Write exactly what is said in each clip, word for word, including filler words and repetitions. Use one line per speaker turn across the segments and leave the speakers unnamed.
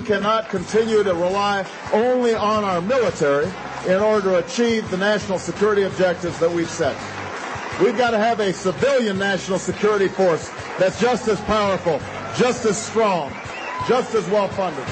cannot continue to rely only on our military in order to achieve the national security objectives that we've set. We've got to have a civilian national security force that's just as powerful, just as strong, just as well-funded.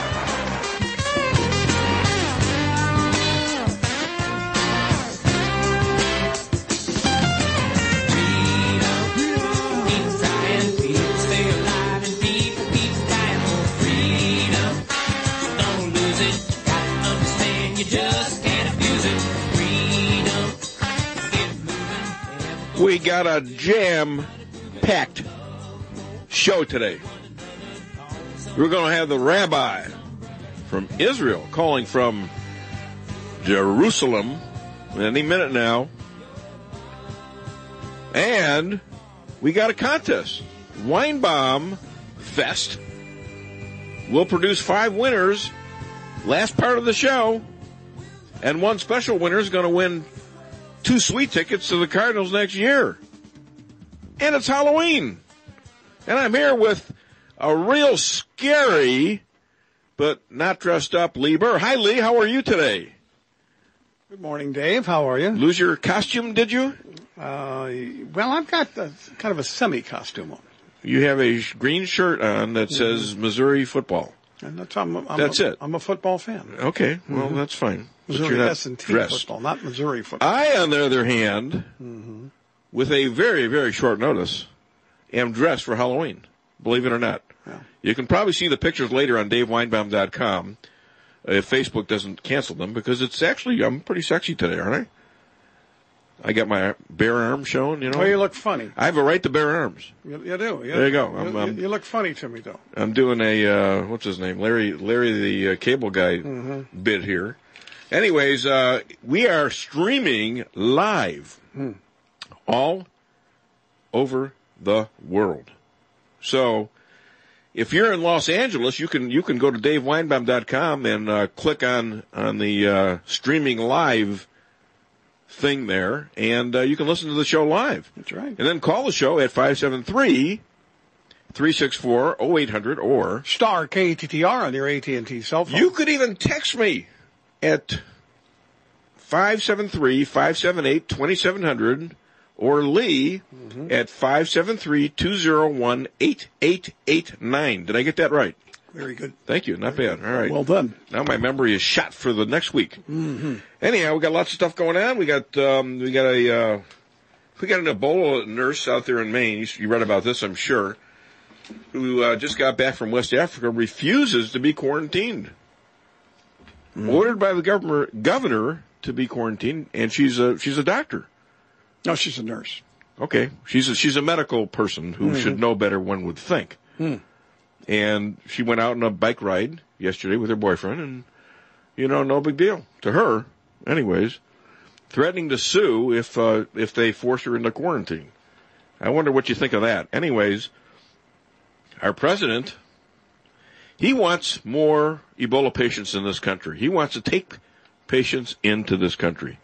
We got a jam-packed show today. We're going to have the rabbi from Israel calling from Jerusalem any minute now. And we got a contest. Weinbaum Fest will produce five winners last part of the show. And one special winner is going to win two sweet tickets to the Cardinals next year. And it's Halloween. And I'm here with a real scary, but not dressed up, Lee Burr. Hi, Lee. How are you today?
Good morning, Dave. How are you?
Lose your costume, did you?
Uh, well, I've got a, kind of a semi-costume on.
You have a green shirt on that says mm-hmm. Missouri football.
And that's, I'm, I'm
that's
a,
it.
I'm a football fan.
Okay. Well,
mm-hmm.
that's fine.
Missouri S and T football, not Missouri football.
I, on the other hand, mm-hmm. with a very, very short notice, am dressed for Halloween, believe it or not.
Yeah.
You can probably see the pictures later on dave weinbaum dot com if Facebook doesn't cancel them, because it's actually, I'm pretty sexy today, aren't I? I got my bare arms showing, you know.
Well, you look funny.
I have a right to bare arms.
You, you do. You,
there you go.
You,
I'm, I'm,
you look funny to me, though.
I'm doing a, uh, what's his name? Larry, Larry the uh, cable guy
mm-hmm.
bit here. Anyways, uh, we are streaming live
hmm.
all over the world. So if you're in Los Angeles, you can you can go to dave weinbaum dot com and uh, click on on the uh, streaming live thing there, and uh, you can listen to the show live.
That's right.
And then call the show at five seven three, three six four, oh eight hundred or
star K T T R on your A T and T cell phone.
You could even text me at five seven three, five seven eight, two seven zero zero or Lee mm-hmm. at five seven three, two zero one, eight eight eight nine. Did I get that right?
Very good.
Thank you. Not bad. All right.
Well done.
Now my memory is shot for the next week.
Mm-hmm.
Anyhow, we got lots of stuff going on. We got um, we got a uh, we got an Ebola nurse out there in Maine. You, you read about this, I'm sure. Who uh, just got back from West Africa, refuses to be quarantined. Mm-hmm. Ordered by the governor governor to be quarantined, and she's a she's a doctor.
No, she's a nurse.
Okay, she's a, she's a medical person who mm-hmm. should know better, one would think.
Mm.
And she went out on a bike ride yesterday with her boyfriend, and, you know, no big deal to her. Anyways, threatening to sue if uh, if they force her into quarantine. I wonder what you think of that. Anyways, our president, he wants more Ebola patients in this country. He wants to take patients into this country.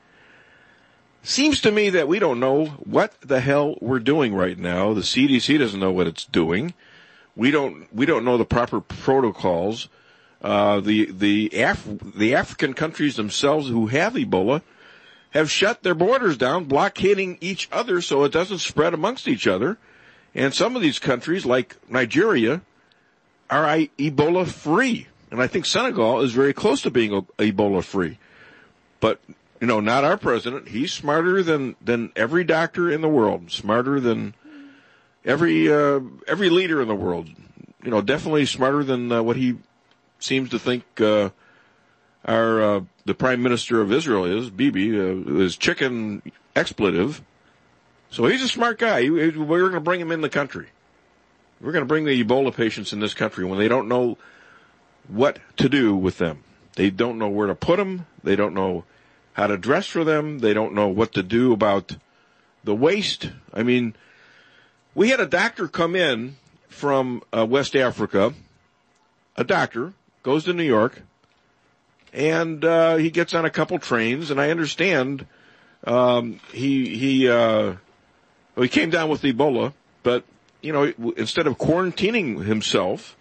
Seems to me that we don't know what the hell we're doing right now. The C D C doesn't know what it's doing. We don't we don't know the proper protocols. Uh, the the Af- the African countries themselves who have Ebola have shut their borders down, blockading each other so it doesn't spread amongst each other. And some of these countries, like Nigeria, are Ebola free. And I think Senegal is very close to being Ebola free. But you know, not our president. He's smarter than, than every doctor in the world, smarter than every uh, every leader in the world. You know, definitely smarter than uh, what he seems to think uh, our uh, the Prime Minister of Israel is, Bibi, uh, is chicken expletive. So he's a smart guy. We're going to bring him in the country. We're going to bring the Ebola patients in this country when they don't know what to do with them. They don't know where to put them. They don't know how to dress for them. They don't know what to do about the waste. I mean, we had a doctor come in from uh, West Africa. A doctor goes to New York, and uh, he gets on a couple trains. And I understand um, he he uh, well, he came down with Ebola, but you know, instead of quarantining himself,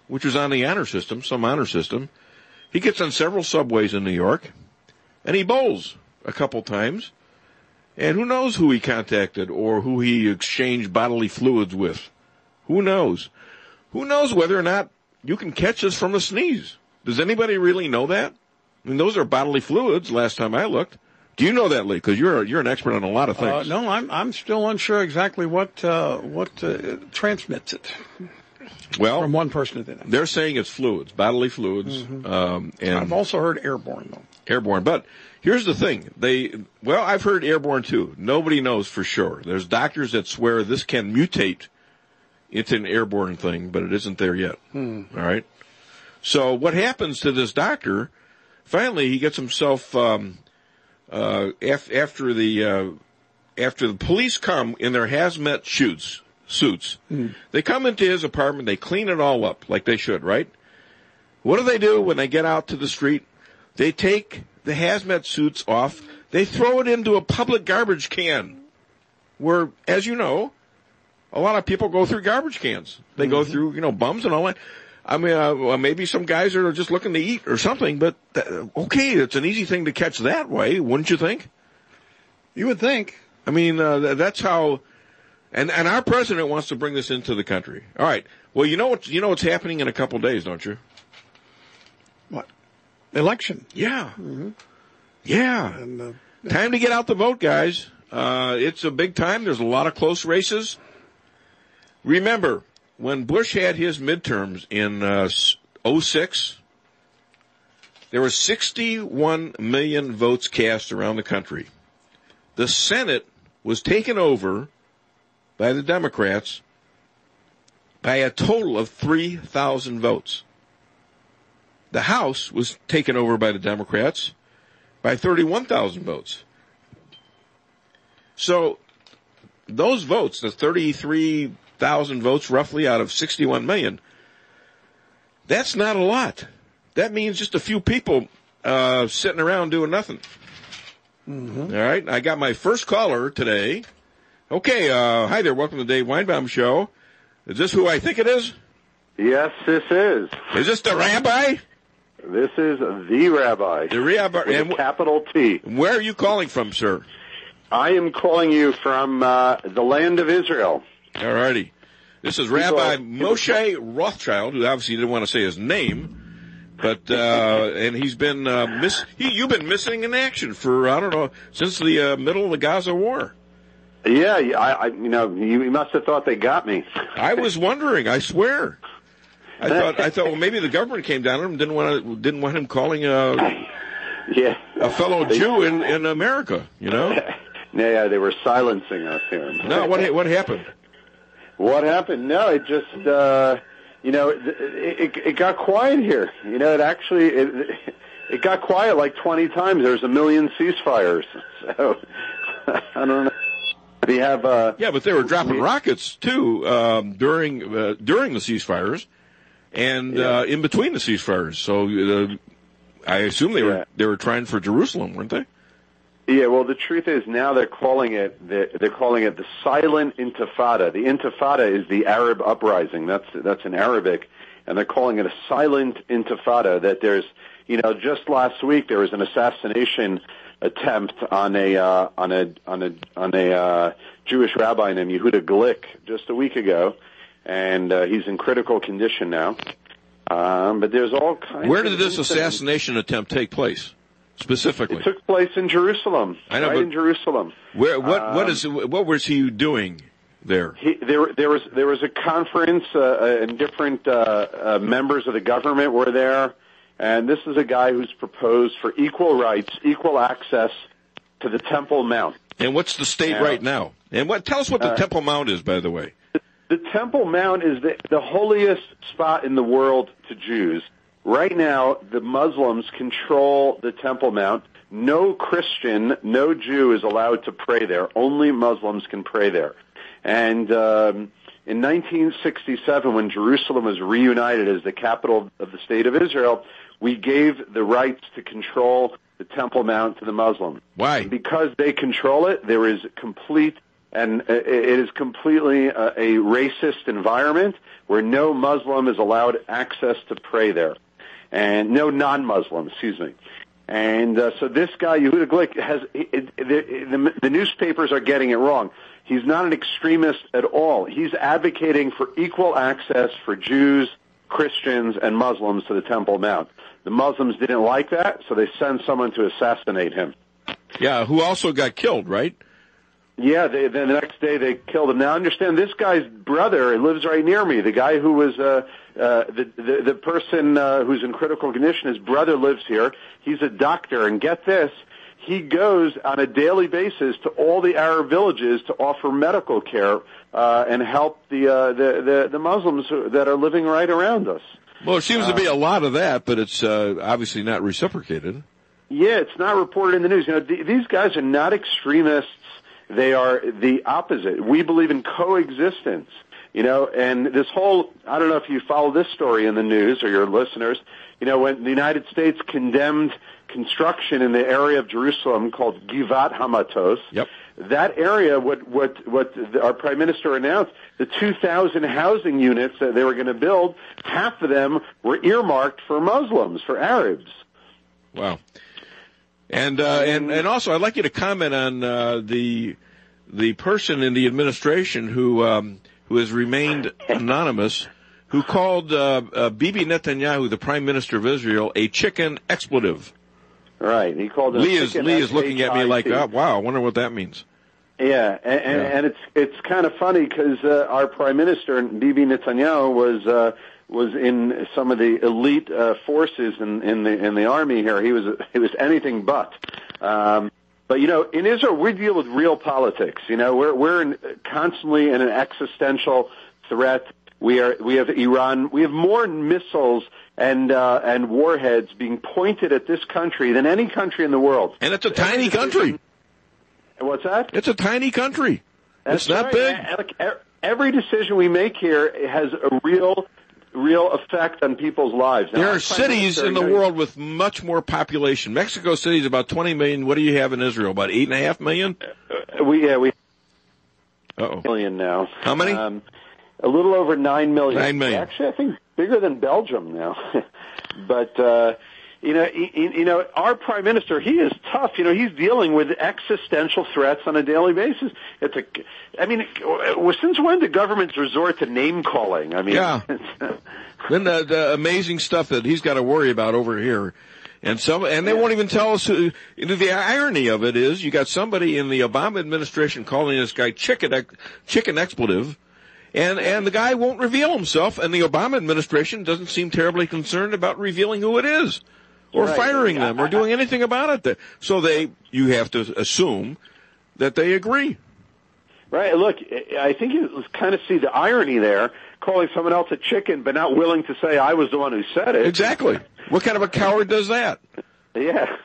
which was on the honor system, some honor system. He gets on several subways in New York, and he bowls a couple times. And who knows who he contacted or who he exchanged bodily fluids with? Who knows? Who knows whether or not you can catch this from a sneeze? Does anybody really know that? I mean, those are bodily fluids, last time I looked. Do you know that, Lee? Because you're, you're an expert on a lot of things.
Uh, no, I'm I'm still unsure exactly what uh, what uh, transmits it.
Well,
from one person to the next.
They're saying it's fluids, bodily fluids.
Mm-hmm.
Um, and
I've also heard airborne, though.
Airborne. But here's the thing. They, well, I've heard airborne, too. Nobody knows for sure. There's doctors that swear this can mutate into an airborne thing, but it isn't there yet.
Hmm.
All right? So what happens to this doctor, finally he gets himself, um, uh, af- after the, uh, after the police come in their hazmat suits, suits,
hmm.
they come into his apartment, they clean it all up like they should, right? What do they do when they get out to the street? They take the hazmat suits off, they throw it into a public garbage can where, as you know, a lot of people go through garbage cans. They mm-hmm. go through, you know, bums and all that. I mean, uh, well, maybe some guys are just looking to eat or something, but th- okay, it's an easy thing to catch that way, wouldn't you think?
You would think.
I mean, uh, th- that's how, and, and our president wants to bring this into the country. All right. Well, you know what, you know what's happening in a couple days, don't you?
What? Election.
Yeah.
Mm-hmm.
Yeah.
And, uh,
time to get out the vote, guys. Uh, it's a big time. There's a lot of close races. Remember, when Bush had his midterms in uh, oh six, there were sixty-one million votes cast around the country. The Senate was taken over by the Democrats by a total of three thousand votes. The House was taken over by the Democrats by thirty-one thousand votes. So those votes, the thirty-three thousand votes roughly out of sixty-one million, that's not a lot. That means just a few people uh, sitting around doing nothing.
Mm-hmm.
All right, I got my first caller today. Okay, uh, hi there, welcome to the Dave Weinbaum Show. Is this who I think it is?
Yes, this is.
Is this the rabbi?
This is the rabbi.
The rabbi.
With
and
a capital T.
Where are you calling from, sir?
I am calling you from uh, the land of Israel.
All righty. This is Rabbi Moshe Rothschild, who obviously didn't want to say his name, but uh, and he's been uh, miss. He, you've been missing in action for I don't know since the uh, middle of the Gaza war.
Yeah, I, I you know you must have thought they got me.
I was wondering. I swear. I thought I thought well maybe the government came down on him and didn't want to, didn't want him calling a
yeah
a fellow Jew in, in America. You know.
Yeah, they were silencing us here.
No, what what happened?
What happened? No, it just, uh, you know, it, it, it got quiet here. You know, it actually, it, it got quiet like twenty times. There's a million ceasefires. So, I don't know. We have, uh.
Yeah, but they were dropping rockets, too, um, during, uh, during the ceasefires and,
yeah.
uh, in between the ceasefires. So, uh, I assume they were,
yeah.
they were trying for Jerusalem, weren't they?
Yeah, well, the truth is now they're calling it they're, they're calling it the silent intifada. The intifada is the Arab uprising. That's that's in Arabic, and they're calling it a silent intifada. That there's, you know, just last week there was an assassination attempt on a uh, on a on a on a uh, Jewish rabbi named Yehuda Glick just a week ago, and uh, he's in critical condition now. Um, but there's all kinds.
Where
of
did this
incidents.
assassination attempt take place? Specifically,
It took place in Jerusalem.
I know,
right
but
in Jerusalem.
Where? What?
Um,
what is? What was he doing there?
He, there, there was there was a conference, uh, and different uh, uh, members of the government were there, and this is a guy who's proposed for equal rights, equal access to the Temple Mount.
And what's the state
now,
right now? And what? Tell us what the
uh,
Temple Mount is, by the way.
The, the Temple Mount is the, the holiest spot in the world to Jews. Right now, the Muslims control the Temple Mount. No Christian, no Jew is allowed to pray there. Only Muslims can pray there. And um, in nineteen sixty-seven, when Jerusalem was reunited as the capital of the state of Israel, we gave the rights to control the Temple Mount to the Muslims.
Why?
Because they control it, there is complete and it is completely a, a racist environment where no Muslim is allowed access to pray there, and no non-Muslim, excuse me. And uh, so this guy, Yehuda Glick, has it, it, the, the newspapers are getting it wrong. He's not an extremist at all. He's advocating for equal access for Jews, Christians, and Muslims to the Temple Mount. The Muslims didn't like that, so they sent someone to assassinate him.
Yeah, who also got killed, right?
Yeah, they, the next day they killed him. Now, understand, this guy's brother lives right near me. The guy who was uh, uh, the, the the person uh, who's in critical condition, his brother lives here. He's a doctor, and get this, he goes on a daily basis to all the Arab villages to offer medical care uh, and help the, uh, the the the Muslims that are living right around us.
Well, it seems uh, to be a lot of that, but it's uh, obviously not reciprocated.
Yeah, it's not reported in the news. You know, th- these guys are not extremists. They are the opposite. We believe in coexistence, you know, and this whole, I don't know if you follow this story in the news or your listeners, you know, when the United States condemned construction in the area of Jerusalem called Givat Hamatos,
yep.
that area, what, what, what our Prime Minister announced, the two thousand housing units that they were going to build, half of them were earmarked for Muslims, for Arabs.
Wow. And uh, and and also, I'd like you to comment on uh, the the person in the administration who um, who has remained anonymous, who called uh, uh, Bibi Netanyahu, the Prime Minister of Israel, a chicken expletive.
Right, he called it.
Lee
a
is
chicken
Lee is looking at me like,
oh,
wow, I wonder what that means.
Yeah, and, and,
yeah.
and it's it's kind of funny because uh, our Prime Minister Bibi Netanyahu was. Uh, was in some of the elite uh, forces in, in the in the army here. He was he was anything but. Um, but you know, in Israel, we deal with real politics. You know, we're we're in, constantly in an existential threat. We are we have Iran. We have more missiles and uh, and warheads being pointed at this country than any country in the world.
And it's a tiny country.
What's that?
It's a tiny country.
That's
it's not
right.
big.
Like, every decision we make here has a real. real effect on people's lives. Now,
there are cities in the
knows,
world with much more population. Mexico City is about twenty million. What do you have in Israel? About eight and a half million?
Uh, we, yeah, we
Uh-oh.
million now.
How many?
Um, a little over nine million.
Nine million.
Actually, I think bigger than Belgium now. but, uh, you know, you, you know, our Prime Minister, he is tough. You know, he's dealing with existential threats on a daily basis. It's a, I mean, since when did governments resort to name calling? I mean,
yeah. Then the, the amazing stuff that he's got to worry about over here, and some, and they
yeah.
won't even tell us. Who, you know, the irony of it is, you got somebody in the Obama administration calling this guy chicken chicken expletive. And and the guy won't reveal himself, and the Obama administration doesn't seem terribly concerned about revealing who it is, or
right.
firing
yeah.
them, or doing anything about it. So they, you have to assume that they agree.
Right. Look, I think you kind of see the irony there, calling someone else a chicken, but not willing to say I was the one who said it.
Exactly. What kind of a coward does that?
Yeah.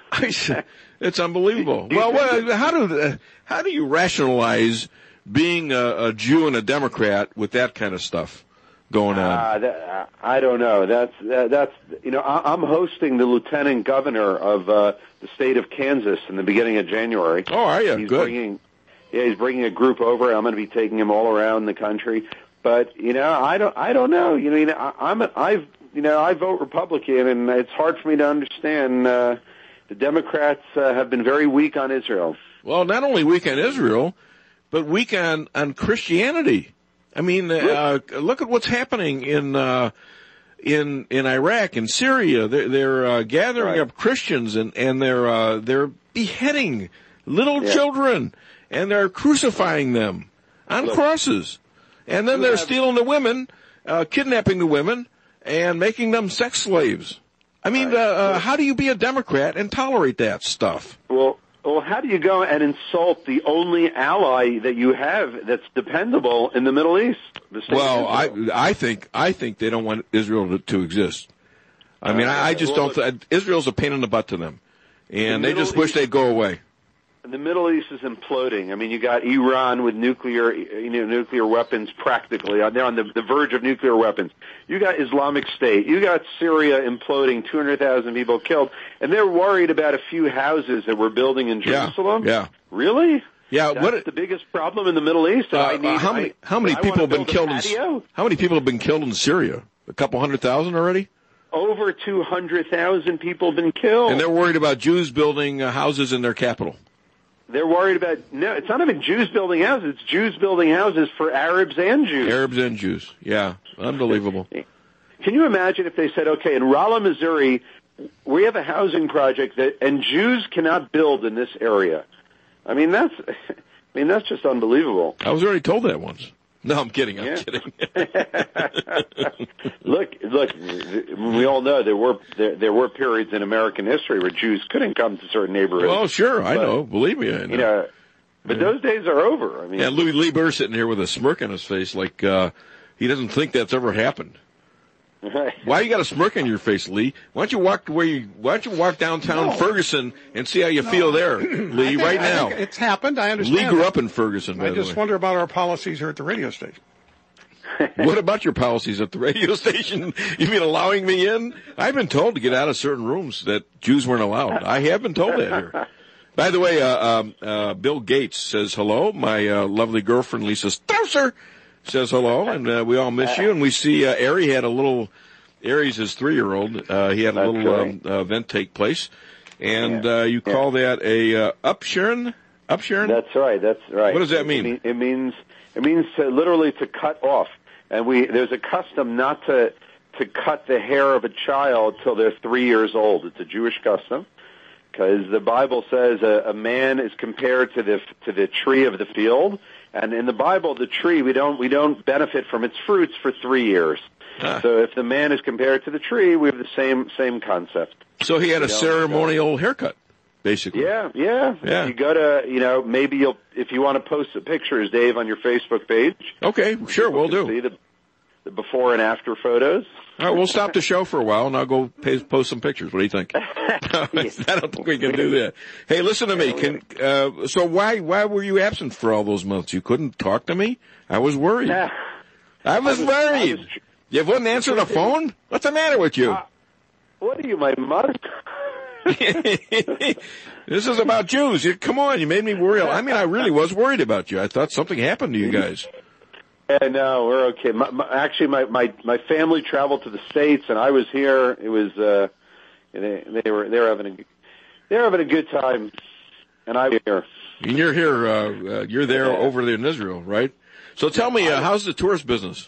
It's unbelievable. Well, well, how do how do you rationalize being a, a Jew and a Democrat with that kind of stuff going on?
Uh, that, I don't know. That's that, that's you know I, I'm hosting the lieutenant governor of uh, the state of Kansas in the beginning of January.
Oh, are you?
He's
Good.
Bringing, yeah, he's bringing a group over. I'm going to be taking him all around the country. But you know, I don't I don't know. You know, you know I, I'm a, I've you know I vote Republican, and it's hard for me to understand. Uh, the Democrats uh, have been very weak on Israel.
Well, not only weak on Israel, but weak on, on Christianity. I mean, uh, look at what's happening in uh, in in Iraq and Syria. They're, they're uh, gathering
right.
up Christians and and they're uh, they're beheading little yeah. children, and they're crucifying them on look, crosses, and then they're have... stealing the women, uh, kidnapping the women, and making them sex slaves. I mean, right. uh, uh, how do you be a Democrat and tolerate that stuff?
Well. Well, how do you go and insult the only ally that you have that's dependable in the Middle East? The
well, I I think I think they don't want Israel to, to exist. I mean, uh, I, I just well, don't. Th- Israel's a pain in the butt to them, and the they just East, wish they'd go away.
The Middle East is imploding. I mean, you got Iran with nuclear, you know, nuclear weapons practically. They're on the, the verge of nuclear weapons. You got Islamic State. You got Syria imploding, two hundred thousand people killed, and they're worried about a few houses that we're building in Jerusalem.
Yeah. yeah.
Really?
Yeah,
That's
what
the biggest problem in the Middle East.
uh,
I need,
how many
I,
how many
I
people have
wanna
been
build
killed
a
in
patio.
how many people have been killed in Syria? A couple hundred thousand already?
Over two hundred thousand people have been killed.
And they're worried about Jews building uh, houses in their capital.
They're worried about, no, it's not even Jews building houses. It's Jews building houses for Arabs and Jews.
Arabs and Jews. Yeah, unbelievable.
Can you imagine if they said, okay, in Rolla, Missouri, we have a housing project that, and Jews cannot build in this area. I mean, that's, I mean, that's just unbelievable.
I was already told that once. No, I'm kidding. I'm
Yeah.
kidding.
look, look, we all know there were there, there were periods in American history where Jews couldn't come to certain neighborhoods.
Well, sure, I
but,
know. Believe me, I know.
You know, but yeah. those days are over. I mean,
yeah, Louis Lee Burr sitting here with a smirk on his face, like uh, he doesn't think that's ever happened. Why you got a smirk on your face, Lee? Why don't you walk where you? Why don't you walk downtown
no.
Ferguson and see how you no. feel there, Lee?
think,
right now,
it's happened. I understand.
Lee grew
that.
up in Ferguson. By
I just
the way.
wonder about our policies here at the radio station.
What about your policies at the radio station? You mean allowing me in? I've been told to get out of certain rooms that Jews weren't allowed. I have been told that here. By the way, uh, um, uh, Bill Gates says hello. My uh, lovely girlfriend Lisa Strausser says hello, and uh, we all miss you. And we see uh, Ari had a little. Ari's his three-year-old. Uh, he had a
That's
little
right.
um, uh, event take place, and
yeah.
uh, you
yeah.
call that a uh, upsharon? Upsharon?
That's right. That's right.
What does that mean?
It means it means to, literally to cut off. And we there's a custom not to to cut the hair of a child till they're three years old. It's a Jewish custom because the Bible says a, a man is compared to the to the tree of the field, and in the Bible, the tree we don't we don't benefit from its fruits for three years. Ah. So if the man is compared to the tree, we have the same same concept.
So he had
you
a
know,
ceremonial haircut, basically.
Yeah, yeah.
Yeah.
You go to, you know, maybe you'll, if you want to post the pictures, Dave, on your Facebook page.
Okay, sure, we'll do.
See the, the before and after photos.
All right, we'll stop the show for a while, and I'll go pay, post some pictures. What do you think? I don't think we can do that. Hey, listen to me. Can uh, so why why were you absent for all those months? You couldn't talk to me? I was worried. I was, I was worried. I was, you wouldn't answer the phone? What's the matter with you?
Uh, what are you, my mother?
This is about Jews. You, come on, you made me worry. I mean, I really was worried about you. I thought something happened to you guys.
Yeah, no, we're okay. My, my, actually, my, my my family traveled to the States, and I was here. It was uh, they, they were they were having a they were having a good time, and I was here.
And you're here. Uh, uh, you're there yeah. over there in Israel, right? So tell me, uh, how's the tourist business?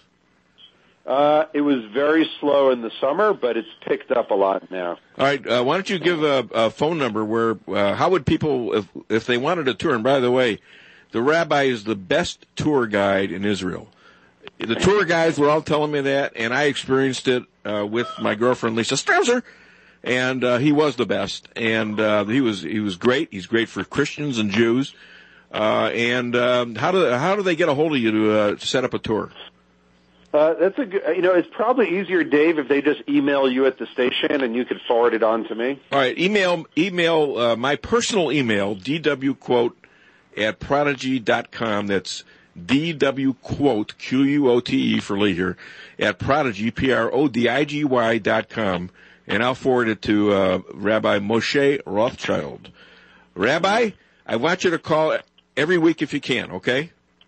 Uh, it was very slow in the summer, but it's picked up a lot now.
All right, uh, why don't you give a, a phone number where, uh, how would people, if, if they wanted a tour, and by the way, the rabbi is the best tour guide in Israel. The tour guides were all telling me that, and I experienced it, uh, with my girlfriend Lisa Strausser, and, uh, he was the best, and, uh, he was, he was great. He's great for Christians and Jews. Uh, and, um, how do, how do they get a hold of you to, uh, set up a tour?
Uh, that's a good, you know, it's probably easier, Dave, if they just email you at the station and you could forward it on to me.
All right, email, email, uh, my personal email, dwquote at prodigy dot com. That's dwquote, Q U O T E for Lee here, at prodigy, P R O D I G Y dot com. And I'll forward it to, uh, Rabbi Moshe Rothschild. Rabbi, I want you to call every week if you can, okay?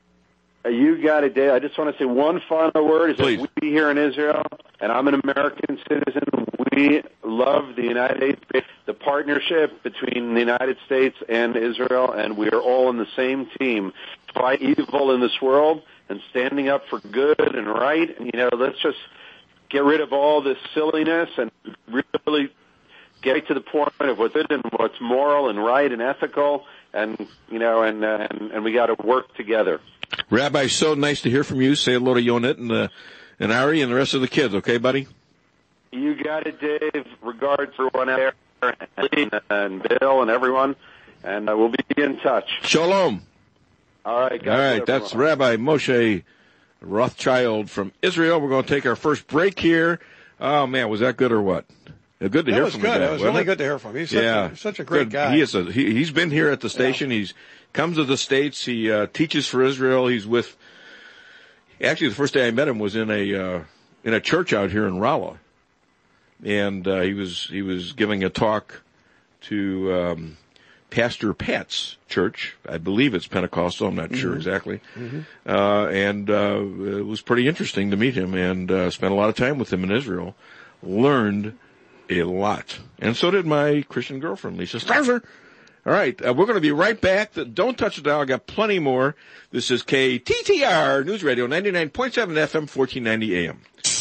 You got it, Dave. I just want to say one final word. Is
Please.
that we here in Israel, and I'm an American citizen, we love the United States, the partnership between the United States and Israel, and we are all in the same team. Fight evil in this world and standing up for good and right. And, you know, let's just get rid of all this silliness and really get to the point of what's good and what's moral and right and ethical, and, you know, and, uh, and, and we got to work together.
Rabbi, so nice to hear from you. Say hello to Yonit and, uh, and Ari and the rest of the kids, okay, buddy?
You got it, Dave. Regards for one out there, and, and Bill and everyone, and uh, we'll be in touch.
Shalom.
All right, guys.
All right, that's everyone. Rabbi Moshe Rothschild from Israel. We're going to take our first break here. Oh, man, was that good or what? Good to
that
hear
was
from
good.
you.
That was really it? good to hear from him. He's such,
yeah.
a, such a great
good.
guy.
He is a, he, he's been here at the station.
Yeah.
He's comes to the States. He uh, teaches for Israel. He's with, actually the first day I met him was in a, uh, in a church out here in Rolla. And, uh, he was, he was giving a talk to, um, Pastor Pat's church. I believe it's Pentecostal. I'm not mm-hmm. sure exactly. Mm-hmm. Uh, and uh, it was pretty interesting to meet him and uh, spent a lot of time with him in Israel. Learned a lot. And so did my Christian girlfriend, Lisa Strasser. All right, uh, we're going to be right back. Don't touch the dial. I got plenty more. This is K T T R News Radio, ninety-nine point seven F M, fourteen ninety A M.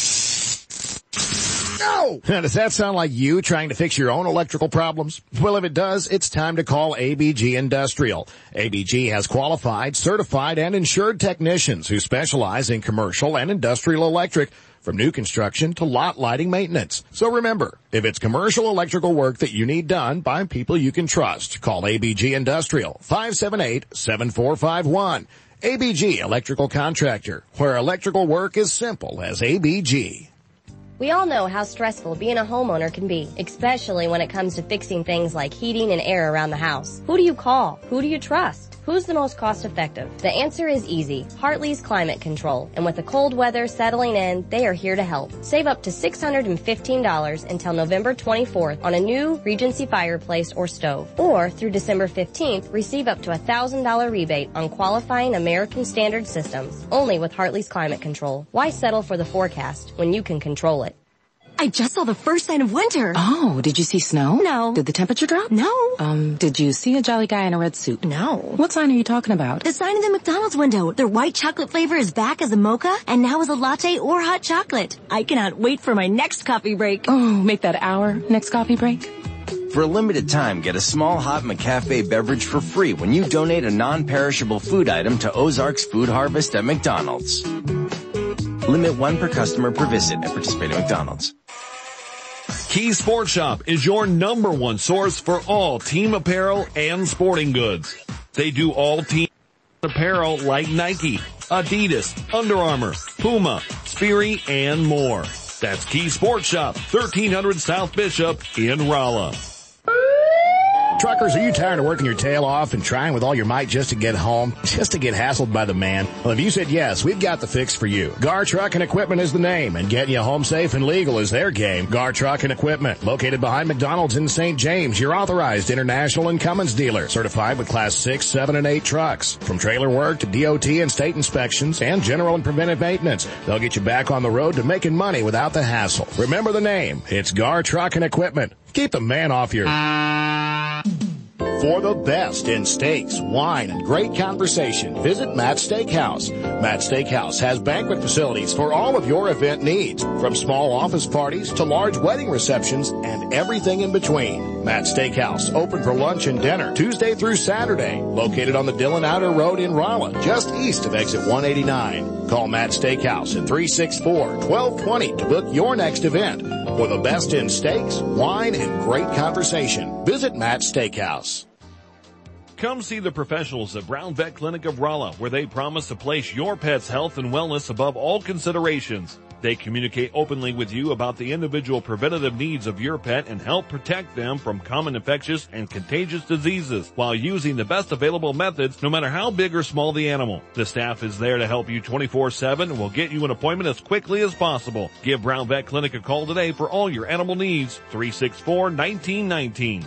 No! Now, does that sound like you trying to fix your own electrical problems? Well, if it does, it's time to call A B G Industrial. A B G has qualified, certified, and insured technicians who specialize in commercial and industrial electric, from new construction to lot lighting maintenance. So remember, if it's commercial electrical work that you need done by people you can trust, call A B G Industrial, five seven eight, seven four five one. A B G Electrical Contractor, where electrical work is simple as A B G.
We all know how stressful being a homeowner can be, especially when it comes to fixing things like heating and air around the house. Who do you call? Who do you trust? Who's the most cost-effective? The answer is easy. Hartley's Climate Control. And with the cold weather settling in, they are here to help. Save up to six hundred fifteen dollars until November twenty-fourth on a new Regency fireplace or stove. Or through December fifteenth, receive up to a one thousand dollars rebate on qualifying American Standard systems. Only with Hartley's Climate Control. Why settle for the forecast when you can control it?
I just saw the first sign of winter.
Oh, did you see snow?
No.
Did the temperature drop?
No.
Um, did you see a jolly guy in a red suit?
No.
What sign are you talking about?
The sign in the McDonald's window. Their white chocolate flavor is back as a mocha and now as a latte or hot chocolate. I cannot wait for my next coffee break.
Oh, make that our next coffee break.
For a limited time, get a small hot McCafe beverage for free when you donate a non-perishable food item to Ozarks Food Harvest at McDonald's. Limit one per customer per visit at participating McDonald's.
Key Sports Shop is your number one source for all team apparel and sporting goods. They do all team apparel like Nike, Adidas, Under Armour, Puma, Sperry, and more. That's Key Sports Shop, thirteen hundred South Bishop in Rolla.
Truckers, are you tired of working your tail off and trying with all your might just to get home, just to get hassled by the man? Well, if you said yes, we've got the fix for you. Gar Truck and Equipment is the name, and getting you home safe and legal is their game. Gar Truck and Equipment, located behind McDonald's in Saint James, your authorized International and Cummins dealer, certified with Class six, seven, and eight trucks. From trailer work to D O T and state inspections and general and preventive maintenance, they'll get you back on the road to making money without the hassle. Remember the name. It's Gar Truck and Equipment. Keep the man off your... For the best in steaks, wine, and great conversation, visit Matt's Steakhouse. Matt's Steakhouse has banquet facilities for all of your event needs, from small office parties to large wedding receptions and everything in between. Matt's Steakhouse, open for lunch and dinner Tuesday through Saturday, located on the Dillon Outer Road in Rolla, just east of exit one eighty-nine. Call Matt's Steakhouse at three six four, one two two zero to book your next event. For the best in steaks, wine, and great conversation, visit Matt's Steakhouse.
Come see the professionals at Brown Vet Clinic of Rolla, where they promise to place your pet's health and wellness above all considerations. They communicate openly with you about the individual preventative needs of your pet and help protect them from common infectious and contagious diseases while using the best available methods, no matter how big or small the animal. The staff is there to help you twenty-four seven and will get you an appointment as quickly as possible. Give Brown Vet Clinic a call today for all your animal needs. three six four, one nine one nine.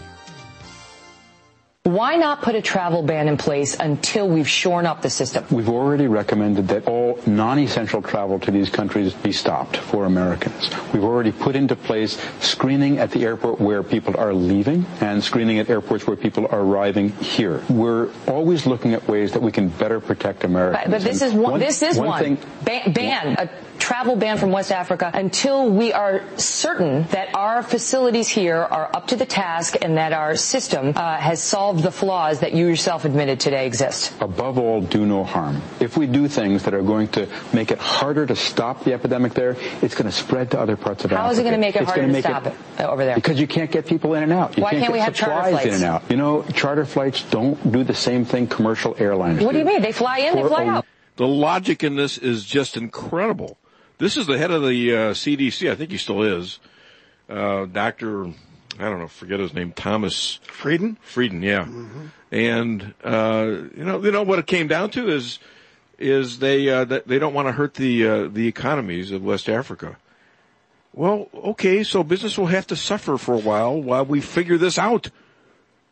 Why not put a travel ban in place until we've shorn up the system?
We've already recommended that all non-essential travel to these countries be stopped for Americans. We've already put into place screening at the airport where people are leaving and screening at airports where people are arriving here. We're always looking at ways that we can better protect Americans.
But, but this, is one, one, this is one.
one. Thing,
ban, ban a travel ban from West Africa until we are certain that our facilities here are up to the task and that our system uh, has solved the flaws that you yourself admitted today exist.
Above all, do no harm. If we do things that are going to make it harder to stop the epidemic there, it's going to spread to other parts of
How
Africa.
How is it going to make it
it's
harder to stop it, it over there?
Because you can't get people in and out. You
Why
can't,
can't we
get
have charter
supplies
flights?
in and out. You know, charter flights don't do the same thing commercial airlines
What do
do.
you mean? They fly in,
For
they fly
a,
out.
The logic in this is just incredible. This is the head of the uh, C D C. I think he still is. Uh, Doctor, I don't know, forget his name, Thomas
Frieden.
Frieden, yeah. Mm-hmm. And uh, you know, you know what it came down to is is they uh, they don't want to hurt the uh, the economies of West Africa. Well, okay, so business will have to suffer for a while while we figure this out.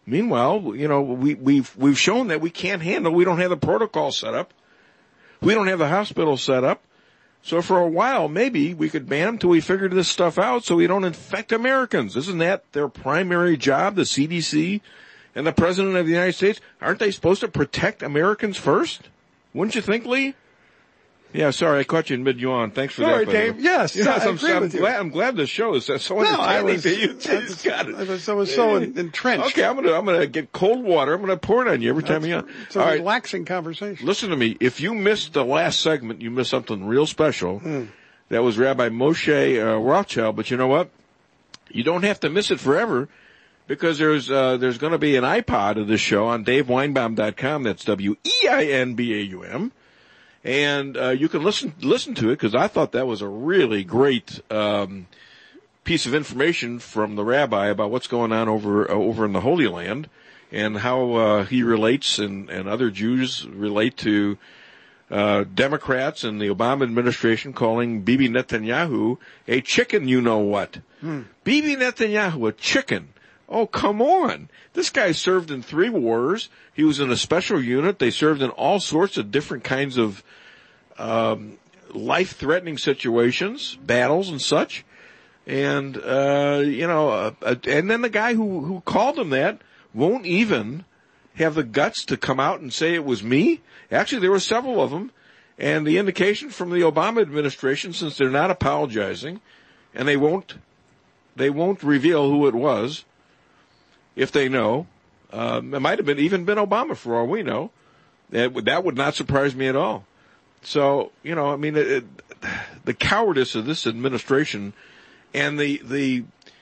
Meanwhile, you know, we, we've, we've shown that we can't handle, we don't have the protocol set up. We don't have the hospital set up. So for a while, maybe we could ban them till we figured this stuff out so we don't infect Americans. Isn't that their primary job, the C D C and the President of the United States? Aren't they supposed to protect Americans first? Wouldn't you think, Lee? Yeah, sorry, I caught you in mid-yawn. Thanks for
sorry,
that.
Sorry, Dave. Yes,
yes
I
I'm,
agree
I'm,
with you.
glad, I'm glad the show is so
no,
entertaining
I was,
to you.
I was, got it. I was, I was so entrenched.
Okay, I'm gonna I'm gonna get cold water. I'm gonna pour it on you every time you.
It's a
All
relaxing
right.
conversation.
Listen to me. If you missed the last segment, you missed something real special.
Hmm.
That was Rabbi Moshe uh, Rothschild. But you know what? You don't have to miss it forever, because there's uh, there's going to be an iPod of this show on Dave Weinbaum dot com. That's W E I N B A U M. And uh, you can listen listen to it, because I thought that was a really great um, piece of information from the rabbi about what's going on over uh, over in the Holy Land, and how uh, he relates and, and other Jews relate to uh, Democrats and the Obama administration calling Bibi Netanyahu a chicken you-know-what. Hmm. Bibi Netanyahu, a chicken. Oh, come on. This guy served in three wars. He was in a special unit. They served in all sorts of different kinds of um, life-threatening situations, battles and such. And, uh, you know, uh, uh, and then the guy who, who called him that won't even have the guts to come out and say it was me. Actually, there were several of them. And the indication from the Obama administration, since they're not apologizing, and they won't, they won't reveal who it was, if they know. Um, it might have been even been Obama, for all we know. That would, that would not surprise me at all. So, you know, I mean, it, it, the cowardice of this administration and the the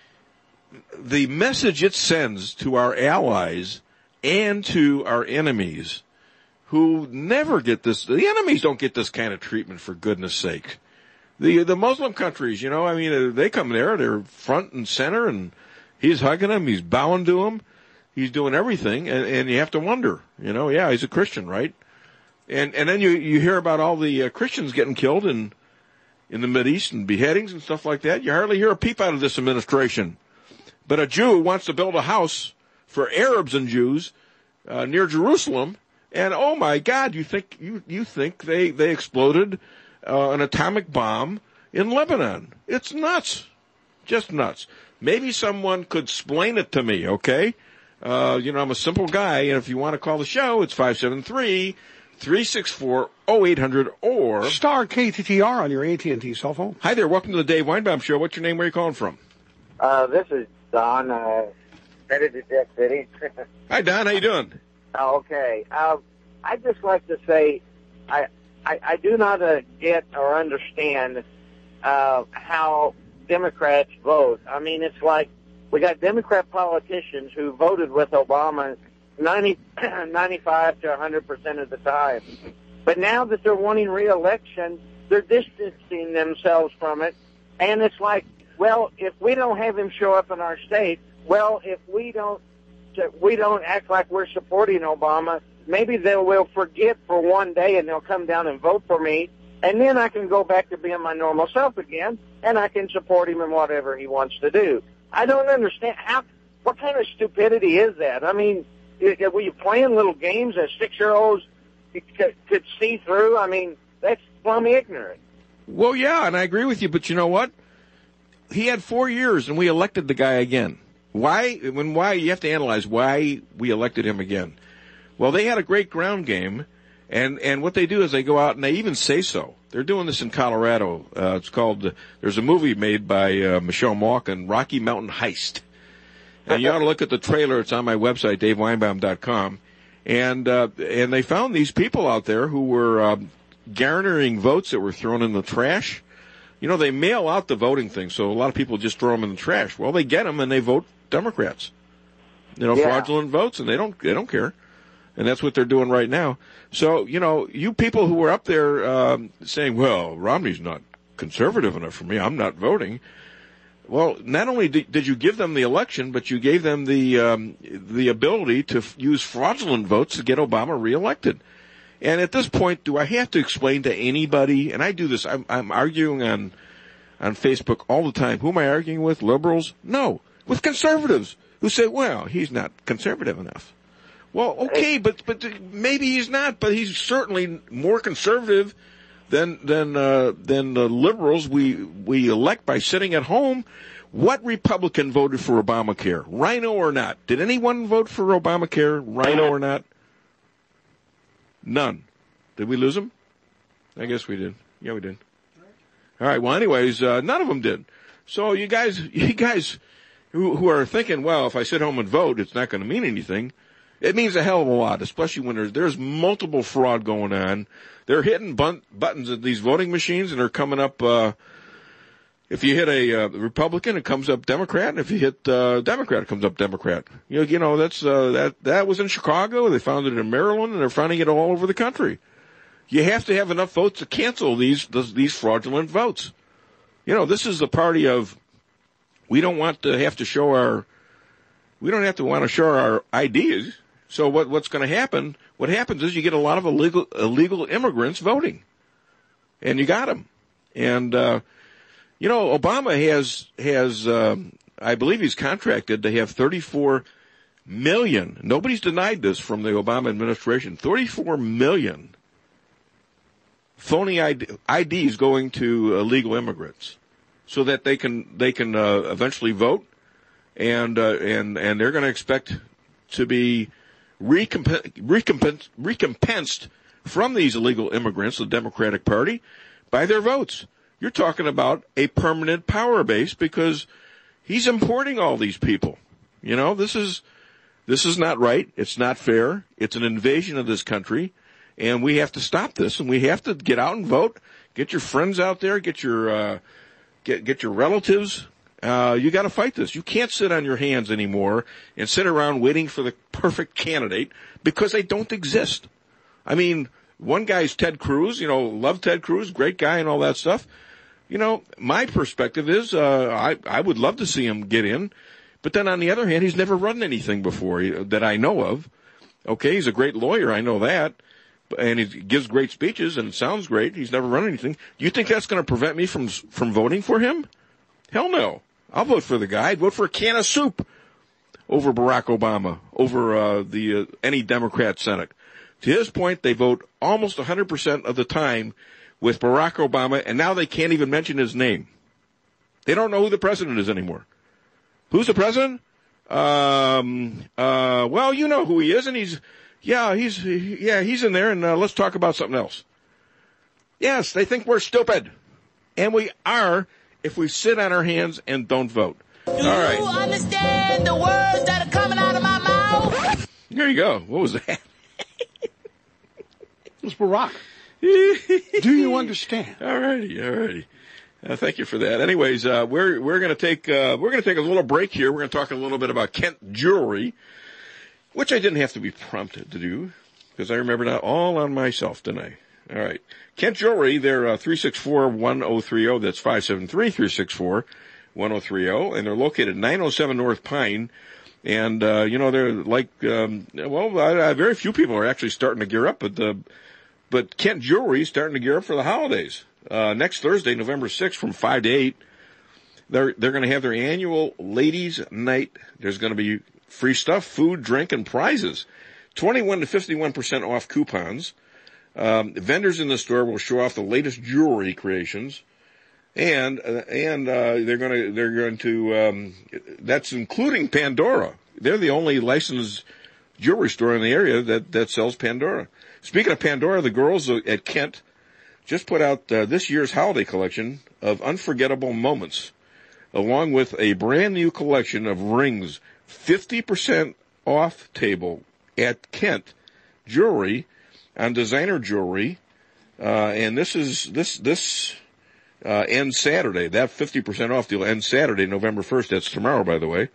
the message it sends to our allies and to our enemies, who never get this. The enemies don't get this kind of treatment, for goodness sake. The the Muslim countries, you know, I mean, they come there, they're front and center, and he's hugging them, he's bowing to them, he's doing everything, and, and you have to wonder, you know, yeah, he's a Christian, right? And and then you you hear about all the uh, Christians getting killed in in the Mideast and beheadings and stuff like that. You hardly hear a peep out of this administration. But a Jew wants to build a house for Arabs and Jews uh, near Jerusalem, and oh my God, you think you you think they they exploded uh, an atomic bomb in Lebanon? It's nuts, just nuts. Maybe someone could explain it to me, okay? Uh, you know, I'm a simple guy, and if you want to call the show, it's five seven three, three six four, oh eight hundred or
star K T T R on your A T and T cell phone.
Hi there, welcome to the Dave Weinbaum Show. What's your name? Where are you calling from?
Uh, this is Don, uh, headed to Jeff City.
Hi, Don. How you doing?
Okay. Uh, I'd just like to say I I, I do not uh, get or understand uh, how Democrats vote. I mean, it's like we got Democrat politicians who voted with Obama ninety, ninety-five to one hundred percent of the time. But now that they're wanting re-election, they're distancing themselves from it. And it's like, well, if we don't have him show up in our state, well, if we don't we don't act like we're supporting Obama, maybe they will forget for one day and they'll come down and vote for me. And then I can go back to being my normal self again, and I can support him in whatever he wants to do. I don't understand how. What kind of stupidity is that? I mean, were you playing little games that six-year-olds could, could see through? I mean, that's plumb ignorant.
Well, yeah, and I agree with you, but you know what? He had four years, and we elected the guy again. Why? When why? You have to analyze why we elected him again. Well, they had a great ground game. And and what they do is they go out and they even say so. They're doing this in Colorado. Uh, it's called, uh, there's a movie made by uh, Michelle Malkin, Rocky Mountain Heist. And you ought to look at the trailer. It's on my website, Dave Weinbaum dot com. And, uh, and they found these people out there who were um, garnering votes that were thrown in the trash. You know, they mail out the voting thing, so a lot of people just throw them in the trash. Well, they get them and they vote Democrats. You know, yeah. fraudulent votes, and they don't they don't care. And that's what they're doing right now. So, you know, you people who were up there um, saying, well, Romney's not conservative enough for me, I'm not voting. Well, not only did, did you give them the election, but you gave them the um, the ability to f- use fraudulent votes to get Obama reelected. And at this point, do I have to explain to anybody, and I do this, I'm, I'm arguing on on Facebook all the time. Who am I arguing with? Liberals? No, with conservatives. who say, well, he's not conservative enough. Well, okay, but but maybe he's not, but he's certainly more conservative than than uh, than the liberals we we elect by sitting at home. What Republican voted for Obamacare, Rhino or not? Did anyone vote for Obamacare, Rhino or not? None. Did we lose them? I guess we did. Yeah, we did. All right. Well, anyways, uh, none of them did. So you guys, you guys who who are thinking, well, if I sit home and vote, it's not going to mean anything. It means a hell of a lot, especially when there's, there's multiple fraud going on. They're hitting bun- buttons at these voting machines, and they're coming up. Uh, if you hit a uh, Republican, it comes up Democrat, and if you hit uh, Democrat, it comes up Democrat. You know, you know that's uh, that that was in Chicago. They found it in Maryland, and they're finding it all over the country. You have to have enough votes to cancel these these fraudulent votes. You know, this is the party of we don't want to have to show our we don't have to want to show our I Ds. So what, what's going to happen, what happens is you get a lot of illegal, illegal immigrants voting. And you got them. And, uh, you know, Obama has, has, um, I believe he's contracted to have thirty-four million. Nobody's denied this from the Obama administration. thirty-four million phony I D, I Ds going to illegal immigrants so that they can, they can, uh, eventually vote. And, uh, and, and they're going to expect to be Recomp- recomp- recompensed from these illegal immigrants, the Democratic Party, by their votes. You're talking about a permanent power base because he's importing all these people. You know, this is this is not right. It's not fair. It's an invasion of this country, and we have to stop this. And we have to get out and vote. Get your friends out there. Get your uh, get get your relatives. Uh, you got to fight this. You can't sit on your hands anymore and sit around waiting for the perfect candidate because they don't exist. I mean, one guy's Ted Cruz, you know, love Ted Cruz, great guy and all that stuff. You know, my perspective is, uh, I, I would love to see him get in. But then on the other hand, he's never run anything before that I know of. Okay, he's a great lawyer. I know that. And he gives great speeches and it sounds great. He's never run anything. Do you think that's going to prevent me from, from voting for him? Hell no. I'll vote for the guy. I'd vote for a can of soup over Barack Obama, over uh, the uh, any Democrat Senate. To his point, they vote almost one hundred percent of the time with Barack Obama, and now they can't even mention his name. They don't know who the president is anymore. Who's the president? Um, uh, well, you know who he is, and he's, yeah, he's, yeah, he's in there, and uh, let's talk about something else. Yes, they think we're stupid, and we are. If we sit on our hands and don't vote.
Do
All right.
you understand the words that are coming out of my mouth?
There you go. What was that?
It was Barack. Do you understand?
All righty, all righty. Uh, thank you for that. Anyways, uh, we're we're going to take uh, we're going to take a little break here. We're going to talk a little bit about Kent Jewelry, which I didn't have to be prompted to do because I remembered that all on myself, didn't I? All right. Kent Jewelry, they're uh, three six four, one oh three oh. That's five seven three, three six four, one oh three oh. And they're located at nine oh seven North Pine. And, uh, you know, they're like, um, well, I, I, very few people are actually starting to gear up. But, uh, but Kent Jewelry is starting to gear up for the holidays. Uh, next Thursday, November sixth, from five to eight, they're, they're going to have their annual ladies' night. There's going to be free stuff, food, drink, and prizes. twenty-one to fifty-one percent off coupons. Um, vendors in the store will show off the latest jewelry creations, and uh, and uh, they're going to they're going to um, that's including Pandora. They're the only licensed jewelry store in the area that that sells Pandora. Speaking of Pandora, the girls at Kent just put out uh, this year's holiday collection of unforgettable moments, along with a brand new collection of rings, fifty percent off table at Kent Jewelry. On designer jewelry, uh, and this is, this, this, uh, ends Saturday. That fifty percent off deal ends Saturday, November first. That's tomorrow, by the way.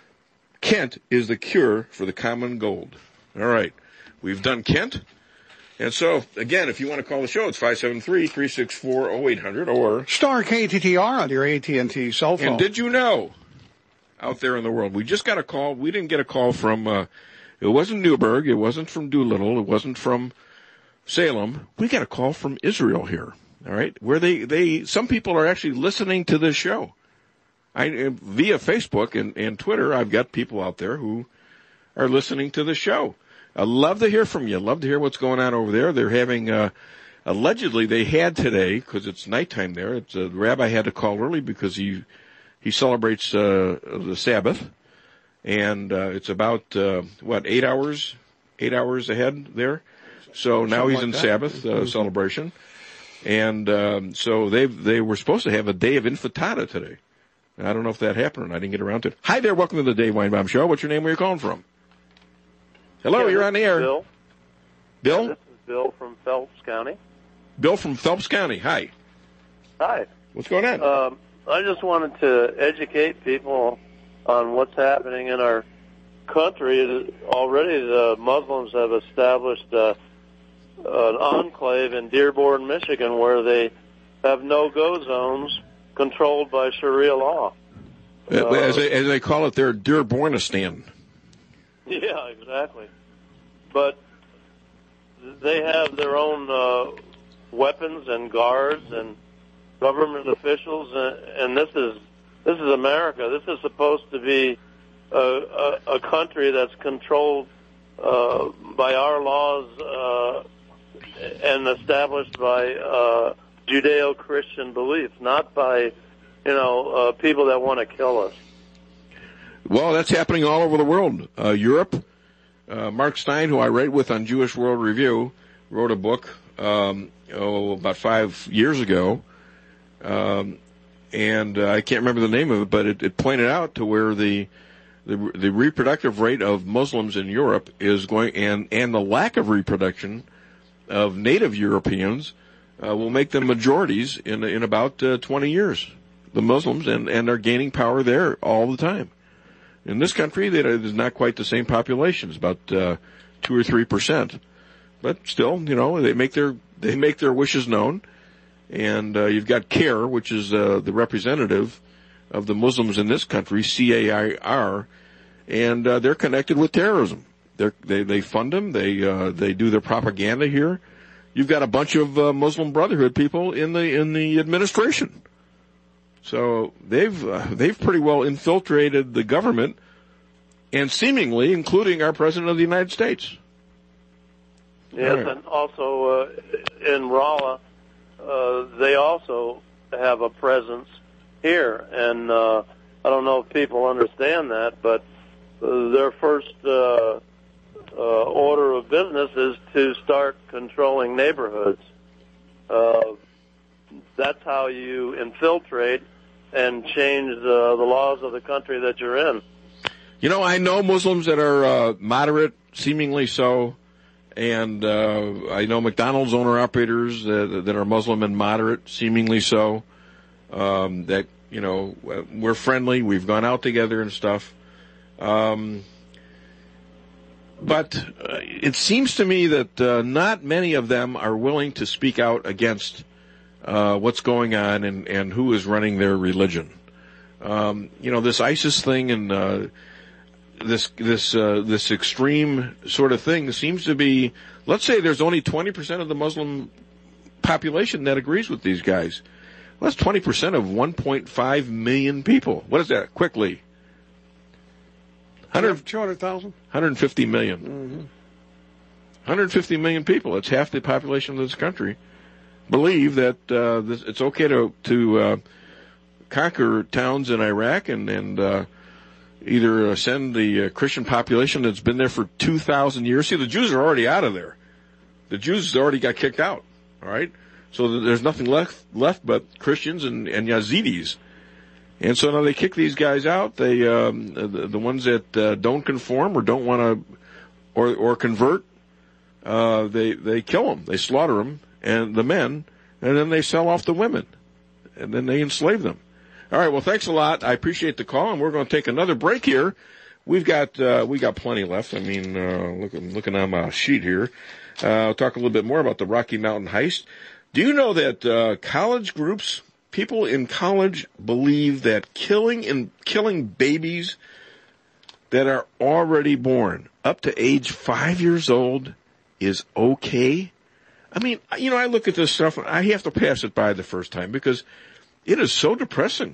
Kent is the cure for the common gold. All right. We've done Kent. And so, again, if you want to call the show, it's five seven three, three six four, oh eight hundred or
star K T T R on your A T and T cell phone.
And did you know, out there in the world, we just got a call. We didn't get a call from, uh, it wasn't Newburgh. It wasn't from Doolittle. It wasn't from Salem. We got a call from Israel here, all right, where they, they, some people are actually listening to this show. I via Facebook and, and Twitter, I've got people out there who are listening to the show. I love to hear from you. Love to hear what's going on over there. They're having, uh, allegedly they had today, because it's nighttime there, it's a rabbi had to call early because he, he celebrates, uh, the Sabbath. And, uh, it's about, uh, what, eight hours, eight hours ahead there. So now
Something
he's
like
in
that.
Sabbath, uh,
Mm-hmm.
celebration. And, um, so they, they were supposed to have a day of intifada today. I don't know if that happened, and I didn't get around to it. Hi there, welcome to the Dave Weinbaum Show. What's your name? Where are you calling from? Hello,
Yeah,
you're
this
on the
is
air.
Bill.
Bill?
Yeah, this is Bill from Phelps County.
Bill from Phelps County. Hi.
Hi.
What's going on?
Um, I just wanted to educate people on what's happening in our country. Already the Muslims have established uh, an enclave in Dearborn, Michigan, where they have no-go zones controlled by Sharia law.
Uh, as, they, as they call it, they're Dearbornistan.
Yeah, exactly. But they have their own uh, weapons and guards and government officials, and, and this is this is America. This is supposed to be a, a, a country that's controlled uh, by our laws uh, and established by uh, Judeo-Christian beliefs, not by you know uh, people that want to kill us.
Well, that's happening all over the world. Uh, Europe, uh, Mark Stein, who I write with on Jewish World Review, wrote a book, um, oh, about five years ago. Um, and uh, I can't remember the name of it, but it, it pointed out to where the, the, the reproductive rate of Muslims in Europe is going, and, and the lack of reproduction of native Europeans, uh, will make them majorities in, in about, uh, twenty years. The Muslims, and, and are gaining power there all the time. In this country, there's not quite the same population. It's about uh, two or three percent, but still, you know, they make their they make their wishes known. And uh, you've got CAIR, which is uh, the representative of the Muslims in this country, C A I R, and uh, they're connected with terrorism. They're, they they fund them. They uh, they do their propaganda here. You've got a bunch of uh, Muslim Brotherhood people in the in the administration. So they've uh, they've pretty well infiltrated the government, and seemingly including our president of the United States.
Yes,
Right.
and also uh, in Rolla, uh, they also have a presence here, and uh, I don't know if people understand that, but uh, their first uh, uh, order of business is to start controlling neighborhoods. Uh, that's how you infiltrate and change the, the laws of the country that you're in.
You know, I know Muslims that are uh, moderate, seemingly so, and uh, I know McDonald's owner-operators that, that are Muslim and moderate, seemingly so, um, that, you know, we're friendly, we've gone out together and stuff. Um, but uh, it seems to me that uh, not many of them are willing to speak out against uh, what's going on and, and who is running their religion. Um, you know, this ISIS thing and uh, this this uh, this extreme sort of thing seems to be, let's say there's only twenty percent of the Muslim population that agrees with these guys. Well, that's twenty percent of one point five million people. What is that? Quickly.
two hundred thousand?
one hundred fifty million.
Mm-hmm.
one hundred fifty million people. It's half the population of this country. Believe that uh, this, it's okay to to uh, conquer towns in Iraq and and uh, either uh, send the uh, Christian population that's been there for two thousand years. See, the Jews are already out of there. The Jews already got kicked out. All right, so there's nothing left left but Christians and, and Yazidis. And so now they kick these guys out. They um, the, the ones that uh, don't conform or don't want to or or convert, uh, they they kill them. They slaughter them and the men, and then they sell off the women, and then they enslave them. All right. Well, thanks a lot. I appreciate the call, and we're going to take another break here. We've got uh, we got plenty left. I mean, uh, look, I'm looking on my sheet here. Uh, I'll talk a little bit more about the Rocky Mountain heist. Do you know that uh, college groups, people in college, believe that killing and killing babies that are already born up to age five years old is okay? I mean, you know, I look at this stuff and I have to pass it by the first time because it is so depressing.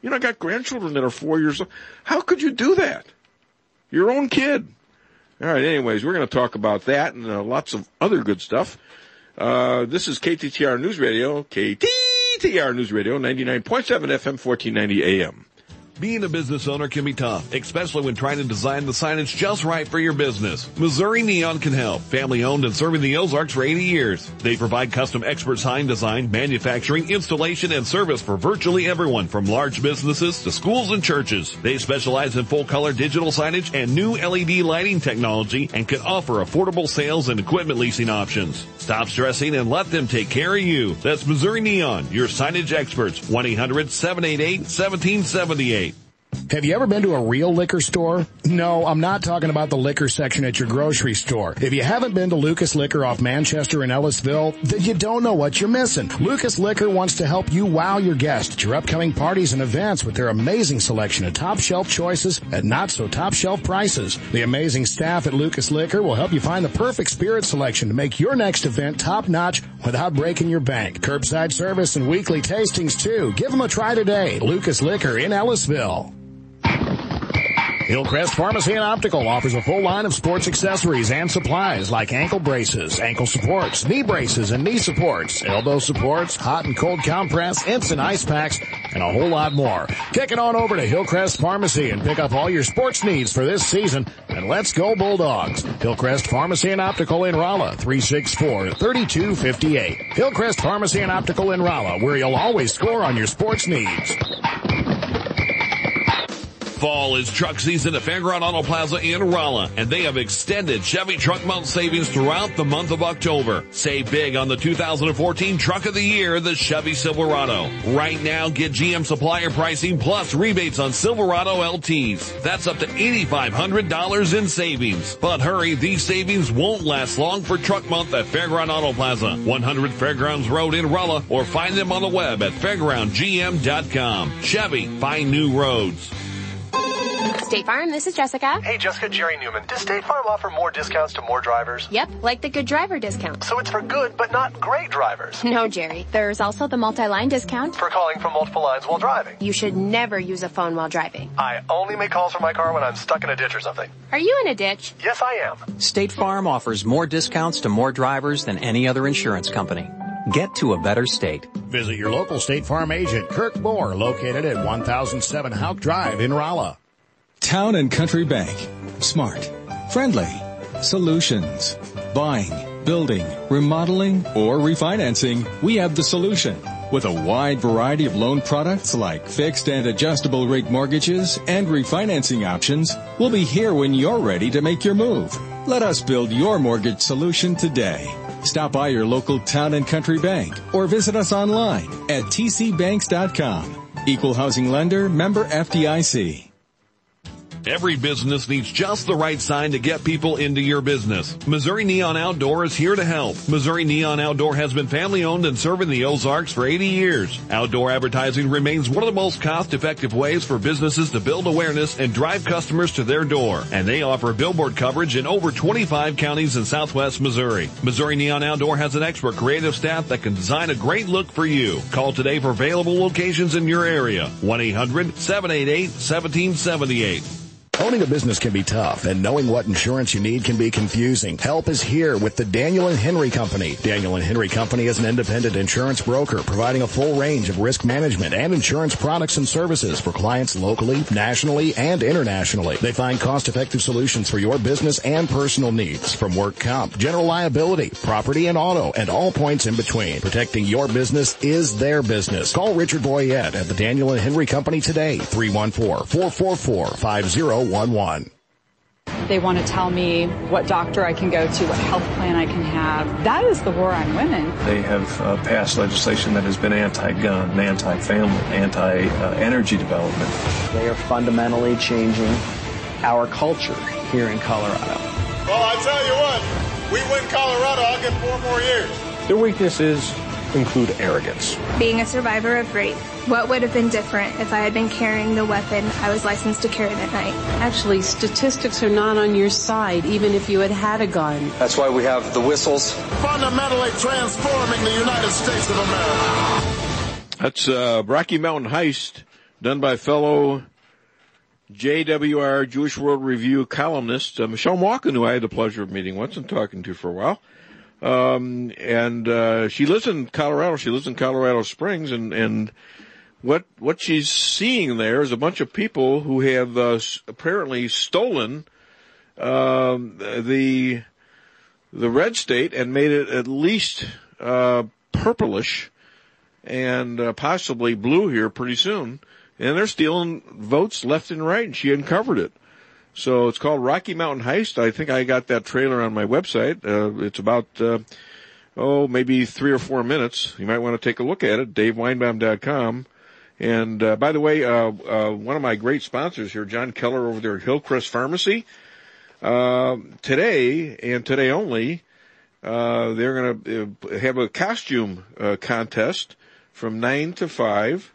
You know, I got grandchildren that are four years old. How could you do that? Your own kid. All right, anyways, we're going to talk about that and uh, lots of other good stuff. Uh, this is K T T R News Radio, K T T R News Radio, ninety-nine point seven F M, fourteen ninety A M.
Being a business owner can be tough, especially when trying to design the signage just right for your business. Missouri Neon can help. Family owned and serving the Ozarks for eighty years. They provide custom expert sign design, manufacturing, installation, and service for virtually everyone from large businesses to schools and churches. They specialize in full color digital signage and new L E D lighting technology and can offer affordable sales and equipment leasing options. Stop stressing and let them take care of you. That's Missouri Neon, your signage experts. one eight hundred seven eight eight one seven seven eight.
Have you ever been to a real liquor store? No, I'm not talking about the liquor section at your grocery store. If you haven't been to Lucas Liquor off Manchester in Ellisville, then you don't know what you're missing. Lucas Liquor wants to help you wow your guests at your upcoming parties and events with their amazing selection of top shelf choices at not so top shelf prices. The amazing staff at Lucas Liquor will help you find the perfect spirit selection to make your next event top notch without breaking your bank. Curbside service and weekly tastings too. Give them a try today. Lucas Liquor in Ellisville. Hillcrest Pharmacy and Optical offers a full line of sports accessories and supplies like ankle braces, ankle supports, knee braces and knee supports, elbow supports, hot and cold compress, instant ice packs, and a whole lot more. Kick it on over to Hillcrest Pharmacy and pick up all your sports needs for this season, and let's go Bulldogs. Hillcrest Pharmacy and Optical in Rolla, three six four, three two five eight. Hillcrest Pharmacy and Optical in Rolla, where you'll always score on your sports needs.
Fall is truck season at Fairground Auto Plaza in Rolla, and they have extended Chevy Truck Month savings throughout the month of October. Save big on the two thousand fourteen Truck of the Year, the Chevy Silverado. Right now, get G M supplier pricing plus rebates on Silverado L Ts. That's up to eight thousand five hundred dollars in savings. But hurry, these savings won't last long for Truck Month at Fairground Auto Plaza, one hundred Fairgrounds Road in Rolla, or find them on the web at fairground g m dot com. Chevy, find new roads.
State Farm, this is Jessica.
Hey, Jessica, Jerry Newman. Does State Farm offer more discounts to more drivers?
Yep, like the good driver discount.
So it's for good, but not great drivers?
No, Jerry. There's also the multi-line discount.
For calling from multiple lines while driving?
You should never use a phone while driving.
I only make calls from my car when I'm stuck in a ditch or something.
Are you in a ditch?
Yes, I am.
State Farm offers more discounts to more drivers than any other insurance company. Get to a better state.
Visit your local State Farm agent, Kirk Moore, located at one thousand seven Houck Drive in Rolla.
Town and Country Bank. Smart. Friendly. Solutions. Buying, building, remodeling, or refinancing, we have the solution. With a wide variety of loan products like fixed and adjustable rate mortgages and refinancing options, we'll be here when you're ready to make your move. Let us build your mortgage solution today. Stop by your local Town and Country Bank or visit us online at t c banks dot com. Equal housing lender, member F D I C.
Every business needs just the right sign to get people into your business. Missouri Neon Outdoor is here to help. Missouri Neon Outdoor has been family owned and serving the Ozarks for eighty years. Outdoor advertising remains one of the most cost-effective ways for businesses to build awareness and drive customers to their door. And they offer billboard coverage in over twenty-five counties in southwest Missouri. Missouri Neon Outdoor has an expert creative staff that can design a great look for you. Call today for available locations in your area. one eight hundred seven eight eight one seven seven eight.
Owning a business can be tough, and knowing what insurance you need can be confusing. Help is here with the Daniel and Henry Company. Daniel and Henry Company is an independent insurance broker providing a full range of risk management and insurance products and services for clients locally, nationally, and internationally. They find cost-effective solutions for your business and personal needs, from work comp, general liability, property and auto, and all points in between. Protecting your business is their business. Call Richard Boyette at the Daniel and Henry Company today, three one four, four four four, five zero one one.
They want to tell me what doctor I can go to, what health plan I can have. That is the war on women.
They have uh, passed legislation that has been anti-gun, anti-family, anti-energy development.
They are fundamentally changing our culture here in Colorado.
Well, I tell you what, we win Colorado, I'll get four more years.
Their weaknesses include arrogance.
Being a survivor of rape. What would have been different if I had been carrying the weapon I was licensed to carry that night?
Actually, statistics are not on your side, even if you had had a gun.
That's why we have the whistles.
Fundamentally transforming the United States of America.
That's uh, Rocky Mountain Heist done by fellow J W R Jewish World Review columnist uh, Michelle Malkin, who I had the pleasure of meeting once and talking to for a while. Um, and uh, she lives in Colorado. She lives in Colorado Springs, and and what what she's seeing there is a bunch of people who have uh, apparently stolen um, the the red state and made it at least uh, purplish and uh, possibly blue here pretty soon. And they're stealing votes left and right, and she uncovered it. So it's called Rocky Mountain Heist. I think I got that trailer on my website. Uh, it's about, uh, oh, maybe three or four minutes. You might want to take a look at it, dave weinbaum dot com. And, uh, by the way, uh, uh, one of my great sponsors here, John Keller over there at Hillcrest Pharmacy, uh, today and today only, uh, they're going to have a costume, uh, contest from nine to five.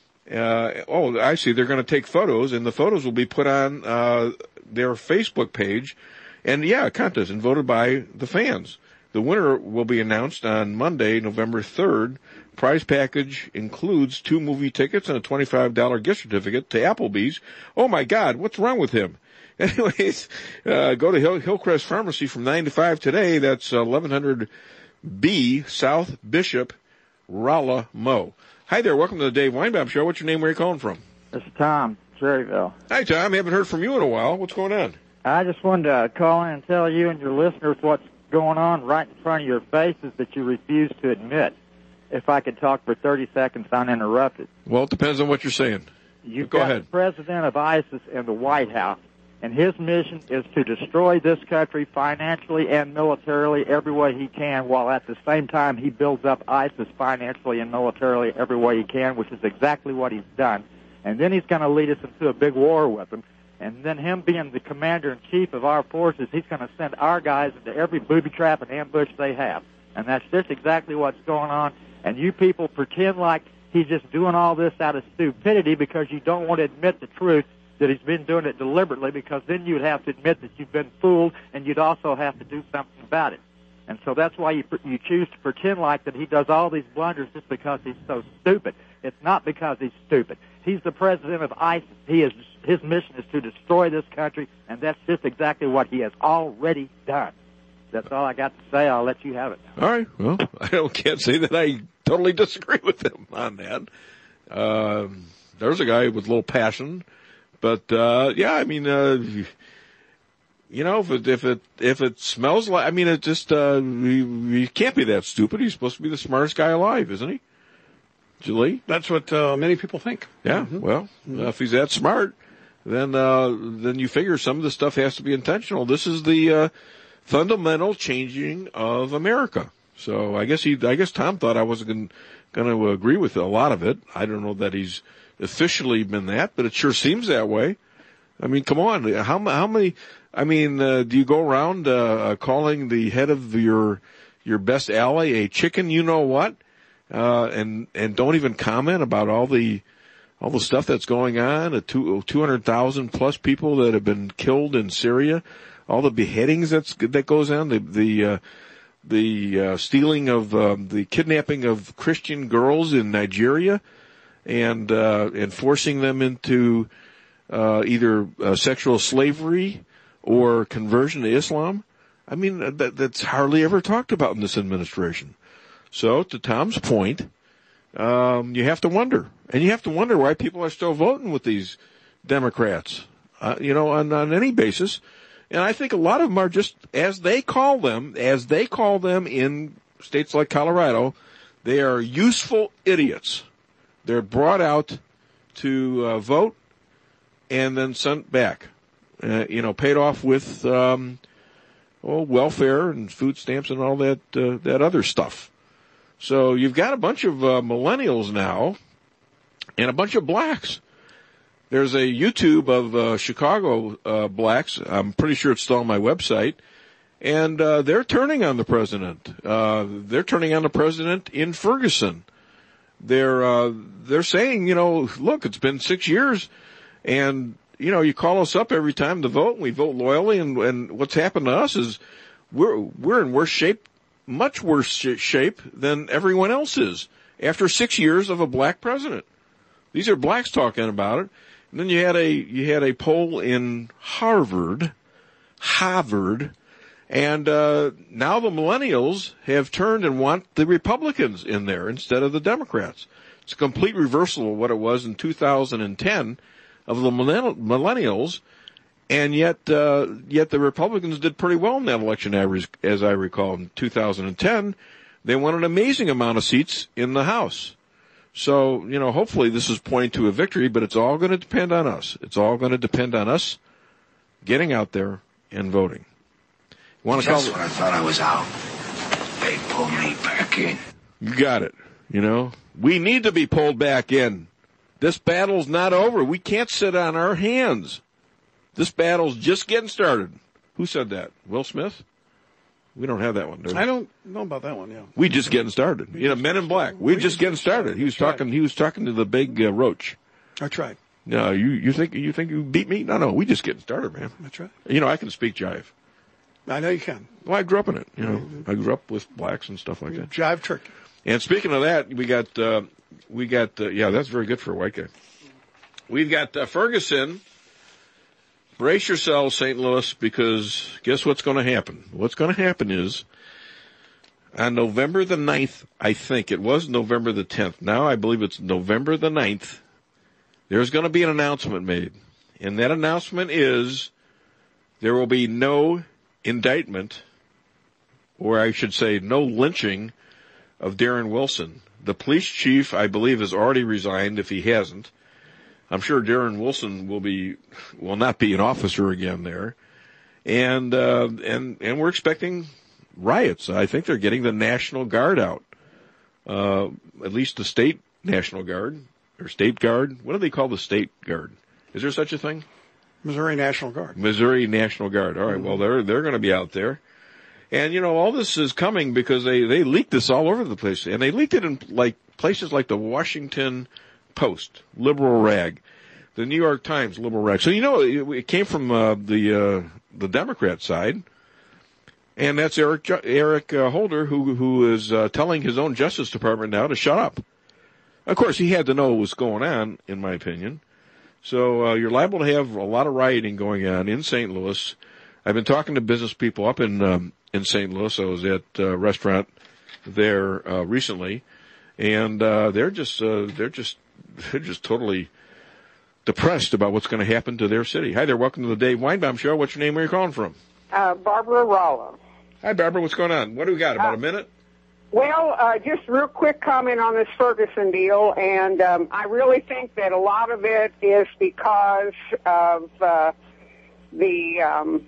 Uh, oh, I see. They're going to take photos, and the photos will be put on uh, their Facebook page. And, yeah, a contest, and voted by the fans. The winner will be announced on Monday, November third. Prize package includes two movie tickets and a twenty-five dollars gift certificate to Applebee's. Oh, my God, what's wrong with him? Anyways, uh, go to Hill, Hillcrest Pharmacy from nine to five today. That's eleven hundred B South Bishop, Rolla, Mo. Hi there. Welcome to the Dave Weinbaum Show. What's your name? Where are you calling from?
This is Tom, Cherryville.
Hi, Tom. Haven't heard from you in a while. What's going on?
I just wanted to call in and tell you and your listeners what's going on right in front of your faces that you refuse to admit. If I could talk for thirty seconds uninterrupted.
Well, it depends on what you're saying.
You've
Go
got
ahead.
the president of ISIS in the White House, and his mission is to destroy this country financially and militarily every way he can, while at the same time he builds up ISIS financially and militarily every way he can, which is exactly what he's done. And then he's going to lead us into a big war with him. And then him being the commander-in-chief of our forces, he's going to send our guys into every booby trap and ambush they have. And that's just exactly what's going on. And you people pretend like he's just doing all this out of stupidity because you don't want to admit the truth, that he's been doing it deliberately, because then you'd have to admit that you've been fooled, and you'd also have to do something about it. And so that's why you you choose to pretend like that he does all these blunders just because he's so stupid. It's not because he's stupid. He's the president of ISIS. He is his mission is to destroy this country, and that's just exactly what he has already done. That's all I got to say. I'll let you have it.
All right. Well, I don't, can't say that I totally disagree with him on that. Um, there's a guy with a little passion. But, uh, yeah, I mean, uh, you know, if it, if it, if it smells like, I mean, it just, uh, he, he can't be that stupid. He's supposed to be the smartest guy alive, isn't he? Julie?
That's what, uh, many people think.
Yeah. Mm-hmm. Well, mm-hmm. Uh, if he's that smart, then, uh, then you figure some of the stuff has to be intentional. This is the, uh, fundamental changing of America. So I guess he, I guess Tom thought I wasn't going to agree with a lot of it. I don't know that he's officially been that, but it sure seems that way. I mean, come on, how how many? I mean, uh, do you go around uh, calling the head of your your best ally a chicken? You know what? Uh, and and don't even comment about all the all the stuff that's going on. A two two hundred thousand plus people that have been killed in Syria, all the beheadings that's that goes on, the the uh, the uh, stealing of um, the kidnapping of Christian girls in Nigeria. And, uh, and forcing them into, uh, either uh, sexual slavery or conversion to Islam. I mean, that, that's hardly ever talked about in this administration. So, to Tom's point, um, you have to wonder. And you have to wonder why people are still voting with these Democrats, uh, you know, on, on any basis. And I think a lot of them are just, as they call them, as they call them in states like Colorado, they are useful idiots. They're brought out to uh, vote and then sent back, uh, you know, paid off with um, oh, welfare and food stamps and all that uh, that other stuff. So you've got a bunch of uh, millennials now and a bunch of blacks. There's a YouTube of uh, Chicago uh, blacks. I'm pretty sure it's still on my website. And uh, they're turning on the president. Uh, they're turning on the president in Ferguson. They're, uh, they're saying, you know, look, it's been six years and, you know, you call us up every time to vote and we vote loyally. And, and what's happened to us is we're, we're in worse shape, much worse shape than everyone else is after six years of a black president. These are blacks talking about it. And then you had a you had a poll in Harvard, Harvard, and uh, now the millennials have turned and want the Republicans in there instead of the Democrats. It's a complete reversal of what it was in two thousand ten of the millennials, and yet uh, yet the Republicans did pretty well in that election average, as I recall. In two thousand ten, they won an amazing amount of seats in the House. So, you know, hopefully this is pointing to a victory, but it's all going to depend on us. It's all going to depend on us getting out there and voting. You want to
Just
call
when I thought I was out, they pulled me back in.
You got it. You know, we need to be pulled back in. This battle's not over. We can't sit on our hands. This battle's just getting started. Who said that? Will Smith? We don't have that one, do we?
I don't know about that one, yeah.
We just getting started. You know, Men in Black. We just getting started. He was talking, he was talking to the big uh, roach.
That's right.
No, you, you think, you think you beat me? No, no, we just getting started, man.
That's right.
You know, I can speak jive.
I know you can.
Well, I grew up in it, you know. I grew up with blacks and stuff like that.
Jive turkey.
And speaking of that, we got, uh, we got, uh, yeah, that's very good for a white guy. We've got uh, Ferguson. Brace yourselves, Saint Louis, because guess what's going to happen? What's going to happen is on November the ninth, I think, it was November the tenth. Now I believe it's November the ninth. There's going to be an announcement made. And that announcement is there will be no indictment, or I should say no lynching, of Darren Wilson. The police chief, I believe, has already resigned if he hasn't. I'm sure Darren Wilson will be, will not be an officer again there. And, uh, and, and we're expecting riots. I think they're getting the National Guard out. Uh, at least the state National Guard, or State Guard. What do they call the State Guard? Is there such a thing?
Missouri National Guard.
Missouri National Guard. All right. Well, they're, they're going to be out there. And, you know, all this is coming because they, they leaked this all over the place. And they leaked it in, like, places like the Washington Post, liberal rag, the New York Times, liberal rag. So, you know, it, it came from uh, the uh, the Democrat side, and that's Eric Eric uh, Holder, who who is uh, telling his own Justice Department now to shut up. Of course, he had to know what was going on, in my opinion. So uh, you're liable to have a lot of rioting going on in Saint Louis. I've been talking to business people up in um, in Saint Louis. I was at a restaurant there uh, recently, and uh, they're just uh, they're just they're just totally depressed about what's going to happen to their city. Hi there, welcome to the Dave Weinbaum Show. What's your name? Where are you calling from?
Uh, Barbara Rolla.
Hi, Barbara. What's going on? What do we got? About
uh,
a minute?
Well, uh, just real quick comment on this Ferguson deal, and um, I really think that a lot of it is because of uh, the um,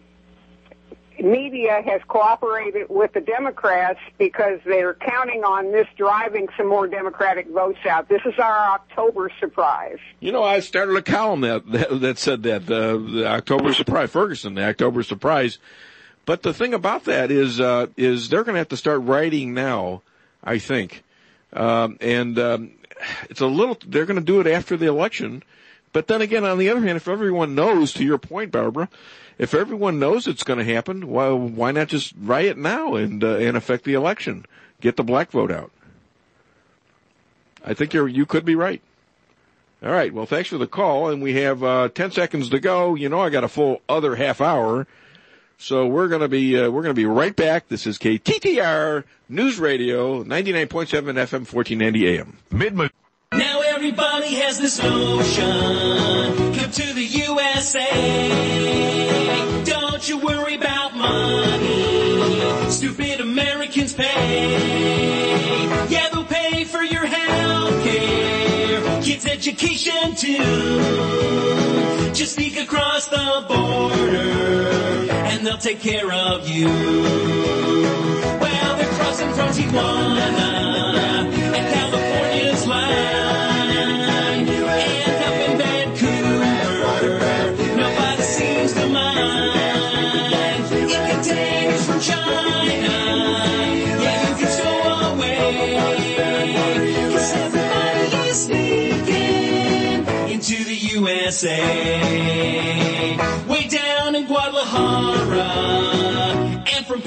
media has cooperated with the Democrats because they're counting on this driving some more Democratic votes out. This is our October surprise.
You know, I started a column that that, that said that, uh, the October surprise, Ferguson, the October surprise. But the thing about that is, uh, is they're going to have to start writing now, I think. Um, and, um, it's a little, they're going to do it after the election. But then again, on the other hand, if everyone knows, to your point, Barbara, if everyone knows it's going to happen, why, why not just riot now and, uh, and affect the election? Get the black vote out. I think you're, you could be right. All right. Well, thanks for the call. And we have, uh, ten seconds to go. You know, I got a full other half hour. So we're going to be, uh, we're going to be right back. This is K T T R News Radio, ninety-nine point seven F M, fourteen ninety A M. Mid-mo-
Now everybody has this notion, come to the U S A. Don't you worry about money, stupid Americans pay. Yeah, they'll pay for your health care, kids' education too. Just sneak across the border, and they'll take care of you. Well, they're crossing from Tijuana and California's line, and up in Vancouver, nobody seems to mind. It contains from China, yeah, you can stow away, 'cause everybody is sneaking into the U S A. Way down in Guadalajara and from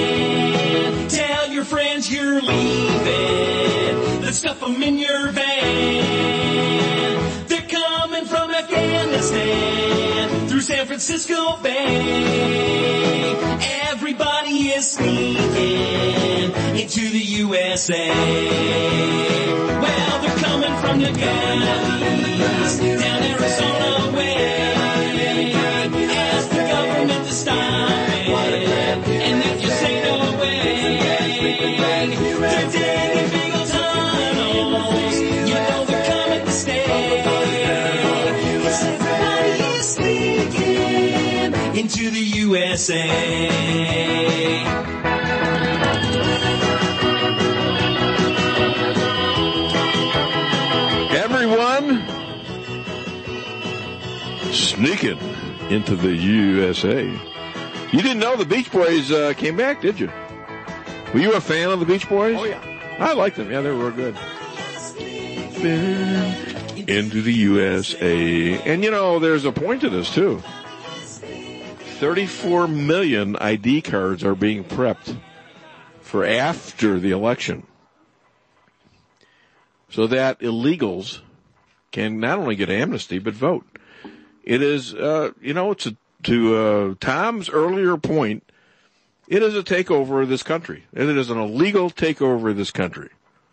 Pakistan, tell your friends you're leaving, let's stuff them in your van. They're coming from Afghanistan through San Francisco Bay. Everybody is sneaking into the U S A. Well, they're coming from the galleys down Arizona way. Ask the government to stop it, and if you say no way, they're digging big old tunnels. You know they're coming to stay. Yes, everybody is sneaking into the U S A.
Everyone sneaking into the U S A. You didn't know the Beach Boys uh, came back, did you? Were you a fan of the Beach Boys?
Oh, yeah.
I liked them. Yeah, they were real good. Into the U S A. And, you know, there's a point to this, too. thirty-four million I D cards are being prepped for after the election, so that illegals can not only get amnesty, but vote. It is, uh, you know, it's a, to uh, Tom's earlier point, it is a takeover of this country. It is an illegal takeover of this country.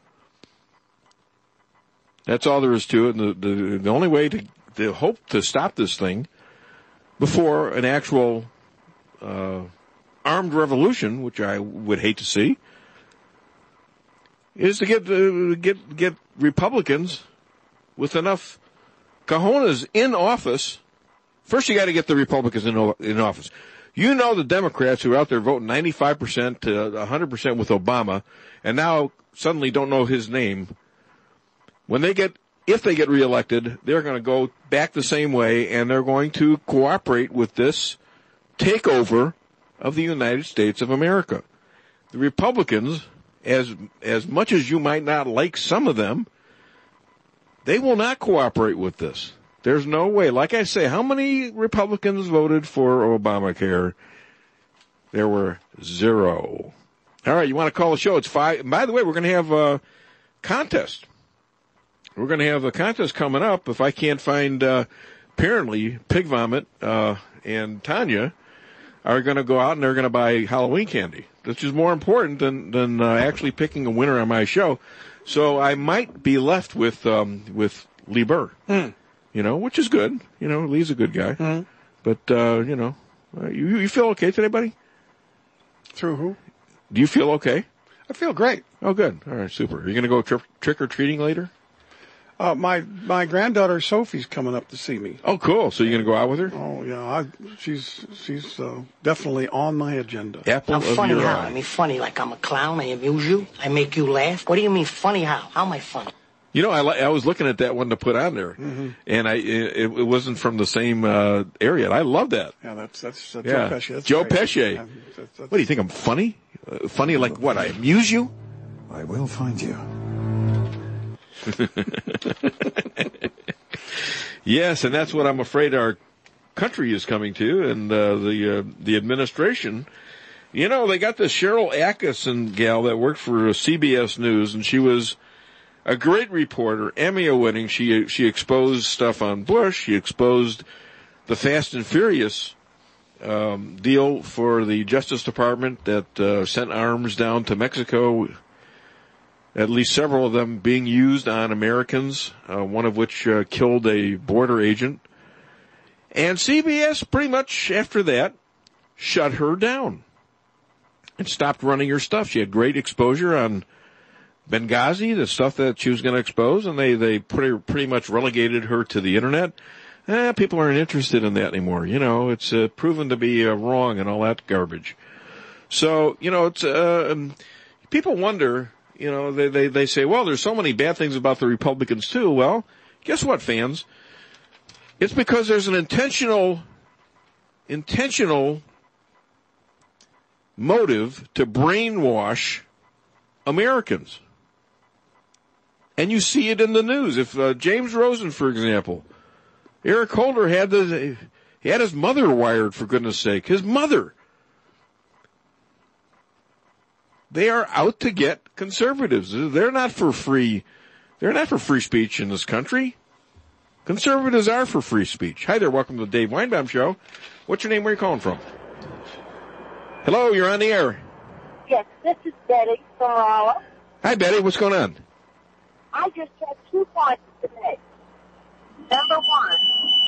That's all there is to it. And the, the, the only way to, to hope to stop this thing before an actual uh, armed revolution, which I would hate to see, is to get uh, get get Republicans with enough cojones in office. First, you got to get the Republicans in in office. You know the Democrats who are out there voting ninety-five percent to one hundred percent with Obama, and now suddenly don't know his name. When they get, if they get reelected, they're going to go back the same way, and they're going to cooperate with this takeover of the United States of America. The Republicans, as as much as you might not like some of them, they will not cooperate with this. There's no way. Like I say, how many Republicans voted for Obamacare? There were zero. All right, you want to call the show? It's five. By the way, we're going to have a contest. We're going to have a contest coming up. If I can't find, uh, apparently, Pig Vomit uh, and Tanya are going to go out and they're going to buy Halloween candy, which is more important than than uh, actually picking a winner on my show. So I might be left with um, with Lee Burr,
Hmm.
you know, which is good. You know, Lee's a good guy.
Hmm.
But, uh, you know, uh, you, you feel okay today, buddy?
Through who?
Do you feel okay?
I feel great.
Oh, good. All right, super. Are you going to go tri- trick-or-treating later?
Uh, my my granddaughter Sophie's coming up to see me.
Oh, cool. So you're going to go out with her?
Oh, yeah. I, she's she's uh, definitely on my agenda.
Apple
I'm
of
funny
your
how?
eye.
I mean, funny like I'm a clown. I amuse you. I make you laugh. What do you mean funny how? How am I funny?
You know, I, li- I was looking at that one to put on there,
Mm-hmm.
and I it, it wasn't from the same uh, area. And I love that.
Yeah, that's that's uh,
Yeah.
Joe Pesci. That's
Joe
great.
Pesci.
Yeah, that's, that's,
What do you think? I'm funny? Uh, funny like what? I amuse you?
I will find you.
Yes, and that's what I'm afraid our country is coming to, and uh, the uh, the administration. You know, they got this Cheryl Atkinson gal that worked for C B S News, and she was a great reporter, Emmy winning. She she exposed stuff on Bush. She exposed the Fast and Furious um, deal for the Justice Department that uh, sent arms down to Mexico. At least several of them being used on Americans, uh, one of which uh, killed a border agent. And C B S pretty much after that shut her down and stopped running her stuff. She had great exposure on Benghazi, the stuff that she was going to expose, and they, they pretty, pretty much relegated her to the Internet. Eh, people aren't interested in that anymore. You know, it's uh, proven to be uh, wrong and all that garbage. So, you know, it's uh, um, people wonder... You know, they, they, they say, well, there's so many bad things about the Republicans, too. Well, guess what, fans? It's because there's an intentional, intentional motive to brainwash Americans. And you see it in the news. If uh, James Rosen, for example, Eric Holder had the, he had his mother wired, for goodness sake. His mother. They are out to get conservatives. They're not for free They're not for free speech in this country. Conservatives are for free speech. Hi there, welcome to the Dave Weinbaum Show. What's your name? Where are you calling from? Hello, you're on the air.
Yes, this is Betty from Rolla.
Hi, Betty. What's going on?
I just have two points to make. Number one,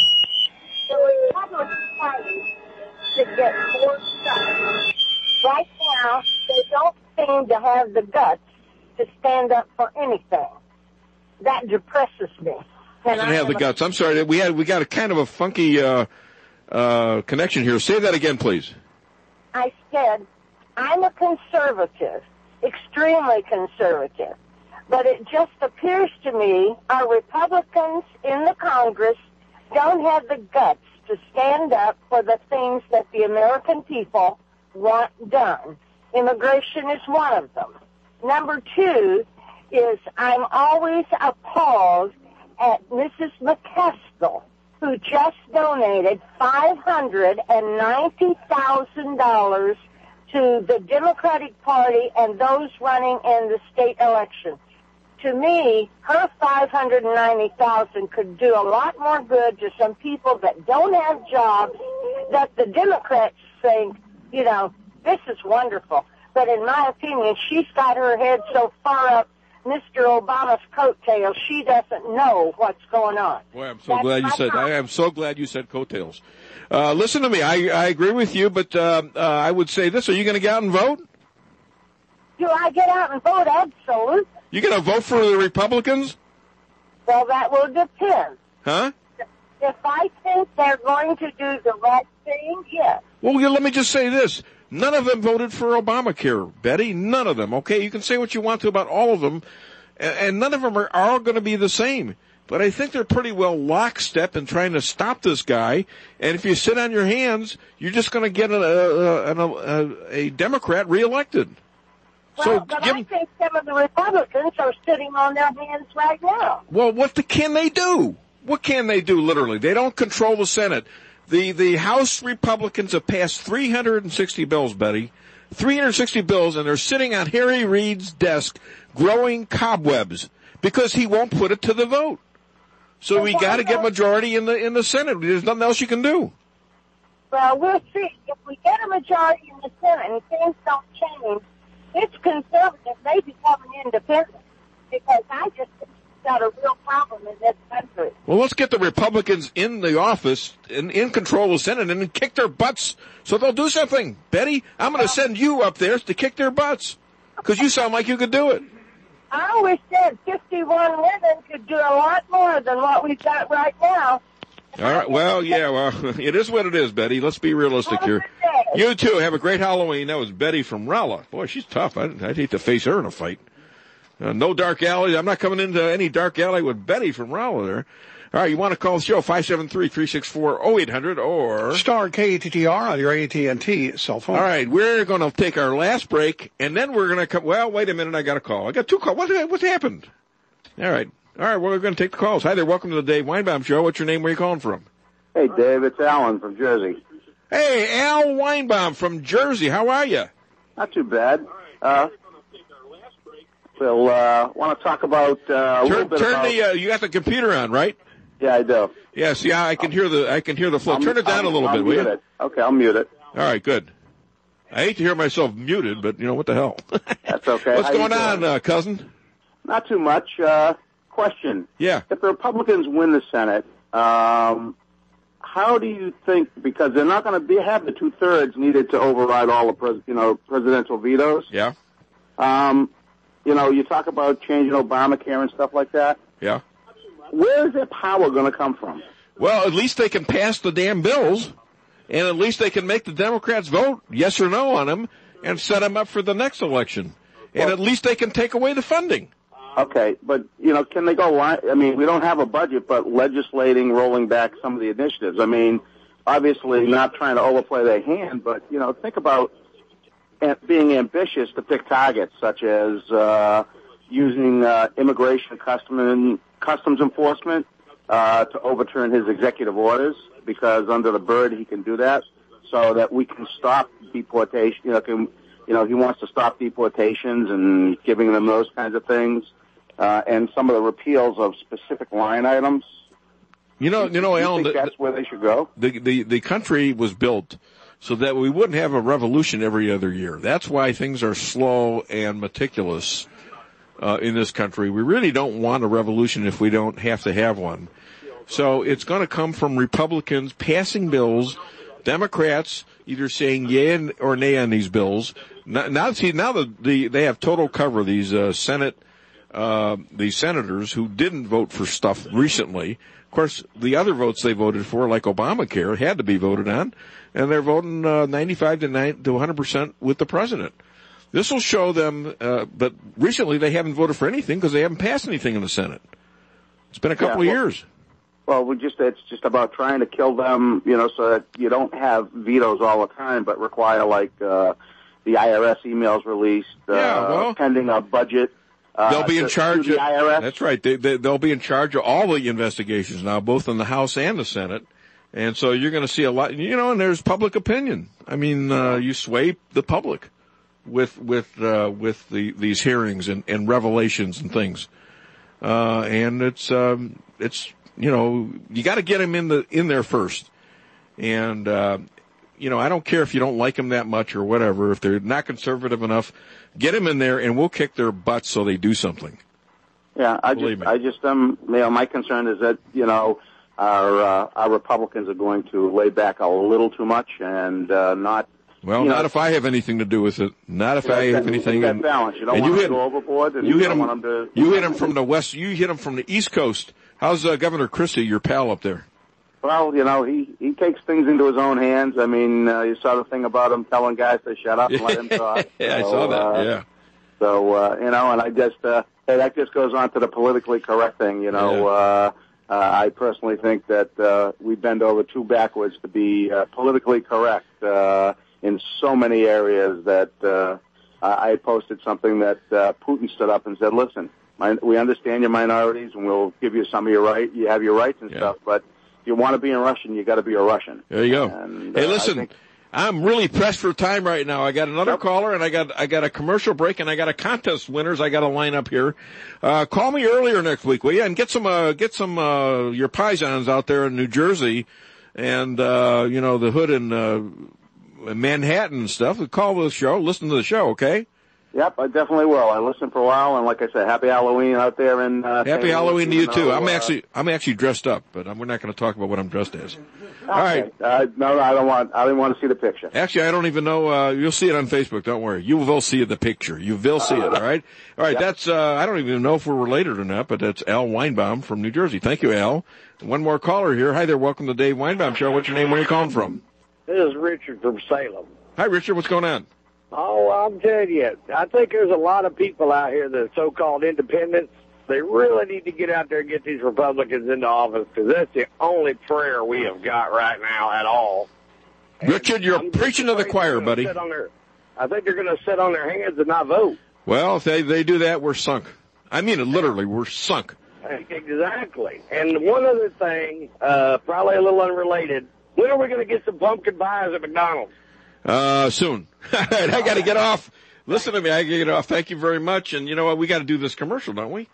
the Republican Party should get more stuff. Right now, they don't seem to have the guts to stand up for anything. That depresses me. And
Doesn't have the guts. I'm sorry. We had we got a kind of a funky uh, uh, connection here. Say that again, please.
I said, I'm a conservative, extremely conservative. But it just appears to me our Republicans in the Congress don't have the guts to stand up for the things that the American people want done. Immigration is one of them. Number two is I'm always appalled at Missus McCaskill, who just donated five hundred ninety thousand dollars to the Democratic Party and those running in the state election. To me, her five hundred ninety thousand dollars could do a lot more good to some people that don't have jobs, that the Democrats think, you know, this is wonderful. But in my opinion, she's got her head so far up Mister Obama's coattails, she doesn't know what's going on.
Boy, I'm so
That's
glad you said. I am so glad you said coattails. Uh, listen to me. I, I agree with you, but uh, uh, I would say this: are you going to get out and vote?
Do I get out and vote? Absolutely.
You going to vote for the Republicans?
Well, that will depend.
Huh?
If I think they're going to do the right thing, yes.
Well, yeah, let me just say this. None of them voted for Obamacare, Betty. None of them, okay? You can say what you want to about all of them, and none of them are all going to be the same. But I think they're pretty well lockstep in trying to stop this guy. And if you sit on your hands, you're just going to get a, a, a, a Democrat reelected.
Well,
so
but
give,
I think some of the Republicans are sitting on their hands right now.
Well, what the, can they do? What can they do, literally? They don't control the Senate. The the House Republicans have passed three hundred sixty bills, Betty. three hundred sixty bills, and they're sitting on Harry Reid's desk growing cobwebs because he won't put it to the vote. So
well,
we got to get majority in the in the Senate. There's nothing else you can do.
Well, we'll see. If we get a majority in the Senate and things don't change, it's conservative may become an independent because I just think we've got a real problem in this country.
Well, let's get the Republicans in the office and in control of the Senate and kick their butts so they'll do something. Betty, I'm going to send you up there to kick their butts because you sound like you could do it.
I always said fifty-one women could do a lot more than what we've got right now.
All right. Well, yeah, well, it is what it is, Betty. Let's be realistic here. You too. Have a great Halloween. That was Betty from Rolla. Boy, she's tough. I'd, I'd hate to face her in a fight. Uh, no dark alley. I'm not coming into any dark alley with Betty from Rolla there. All right, you want to call the show, five seven three, three six four, oh eight hundred or...
Star K A T T R on your A T and T cell phone.
All right, we're going to take our last break, and then we're going to come... Well, wait a minute, I got a call. I got two calls. What, what's happened? All right. All right, well, we're going to take the calls. Hi there, welcome to the Dave Weinbaum Show. What's your name? Where are you calling from?
Hey, Dave, it's Alan from Jersey.
Hey, Al Weinbaum from Jersey. How are you?
Not too bad. Uh, we'll uh, want to talk about uh, a
turn,
little bit
turn
about...
the, uh, you got the computer on, right?
Yeah, I do.
Yes, yeah, I can hear the I can hear the flow.
I'm,
Turn it down
I'm,
a little
I'll
bit, will
mute
you?
It. Okay, I'll mute it.
All right, good. I hate to hear myself muted, but, you know, what the hell?
That's okay.
What's
How
going
you
on,
doing?
uh, cousin?
Not too much. Uh, question.
Yeah.
If the Republicans win the Senate, um, how do you think, because they're not going to be have the two-thirds needed to override all the pres, you know, presidential vetoes.
Yeah.
Um, you know, you talk about changing Obamacare and stuff like that.
Yeah.
Where is their power going to come from?
Well, at least they can pass the damn bills, and at least they can make the Democrats vote yes or no on them and set them up for the next election. And
Well,
at least they can take away the funding.
Okay, but, you know, can they go, li- I mean, we don't have a budget, but legislating, rolling back some of the initiatives. I mean, obviously not trying to overplay their hand, but, you know, think about being ambitious to pick targets such as uh, using uh, immigration custom customs enforcement uh, to overturn his executive orders, because under the bird he can do that, so that we can stop deportation. You know, can, you know, he wants to stop deportations and giving them those kinds of things. uh, and some of the repeals of specific line items.
You know, you know,
Do you
Alan,
think
the,
that's where they should go?
The, the the country was built so that we wouldn't have a revolution every other year. That's why things are slow and meticulous uh, in this country. We really don't want a revolution if we don't have to have one. So it's going to come from Republicans passing bills, Democrats either saying yay or nay on these bills. Now, now see, now the, the they have total cover. These uh, Senate, uh, these senators who didn't vote for stuff recently. Of course, the other votes they voted for, like Obamacare, had to be voted on, and they're voting uh, ninety-five to one hundred percent with the president. This will show them, uh, but recently they haven't voted for anything because they haven't passed anything in the Senate. It's been a couple
Yeah,
of
well,
years.
Well, we just it's just about trying to kill them, you know, so that you don't have vetoes all the time, but require, like, uh, the I R S emails released, uh,
Yeah, well-
pending a budget. Uh,
They'll be in
to-
charge
to the
of,
I R S.
that's right. They, they, they'll be in charge of all the investigations now, both in the House and the Senate. And so you're going to see a lot, you know, and there's public opinion. I mean, uh, you sway the public with, with, uh, with the, these hearings and, and revelations and things. Uh, and it's, um, it's, you know, you got to get them in the, in there first. And, uh, you know, I don't care if you don't like them that much or whatever. If they're not conservative enough, get them in there and we'll kick their butts so they do something.
Yeah, I
Believe
just,
me.
I just, um, you know, my concern is that, you know, our, uh, our Republicans are going to lay back a little too much and, uh, not,
Well,
you know,
not if I have anything to do with it. Not if
Yeah,
I have
that-
anything.
that
and-
balance. You don't
and
want
you
them
hit,
to go overboard, and
you
you
hit
don't
them.
want them to-
You hit them from the west. You hit them from the East Coast. How's uh, Governor Christie, your pal up there?
Well, you know, he, he takes things into his own hands. I mean, uh, you saw the thing about him telling guys to shut up and let him talk.
Yeah, I
So,
saw that.
uh,
Yeah.
So, uh, you know, and I just, uh, hey, that just goes on to the politically correct thing, you know.
Yeah.
Uh, uh, I personally think that, uh, we bend over too backwards to be, uh, politically correct, uh, in so many areas that, uh, I posted something that, uh, Putin stood up and said, listen, my, we understand your minorities and we'll give you some of your right, you have your rights and
Yeah.
stuff, but if you want to be a Russian, you got to be a Russian.
There you go.
And,
Hey,
uh, I
listen,
think-
I'm really pressed for time right now. I got another caller, and I got I got a commercial break, and I got a contest winners. I got to line up here. Uh, call me earlier next week, will you? And get some uh, get some uh, your paisans out there in New Jersey, and uh, you know the hood in uh, Manhattan and stuff. Call the show, listen to the show, okay?
Yep, I definitely will. I listened for a while, and like I said, happy Halloween out there in uh, Saint
Happy
Louis,
Halloween to you
even
too.
though,
I'm
uh,
actually I'm actually dressed up, but I'm, we're not going to talk about what I'm dressed as.
Okay.
All right.
Uh, no, I don't want. I didn't want to see the picture.
Actually, I don't even know. Uh, you'll see it on Facebook. Don't worry. You will see the picture. You will see it. All right. All right.
Yep.
That's. Uh, I don't even know if we're related or not, but that's Al Weinbaum from New Jersey. Thank you, Al. One more caller here. Hi there. Welcome to Dave Weinbaum Show. What's your name? Where are you calling from?
This is Richard from Salem.
Hi, Richard. What's going on?
Oh, I'm telling you, I think there's a lot of people out here that are so-called independents. They really need to get out there and get these Republicans into office because that's the only prayer we have got right now at all.
Richard, you're
I'm just
preaching to the
afraid
choir,
they're gonna
buddy.
sit on their- I think they're going to sit on their hands and not vote.
Well, if they they do that, we're sunk. I mean it literally. We're sunk.
Exactly. And one other thing, uh, probably a little unrelated. When are we going to get some pumpkin pies at McDonald's?
Uh, soon. All right, I got to get off. Listen to me. I got to get off. Thank you very much. And you know what? We got to do this commercial, don't we?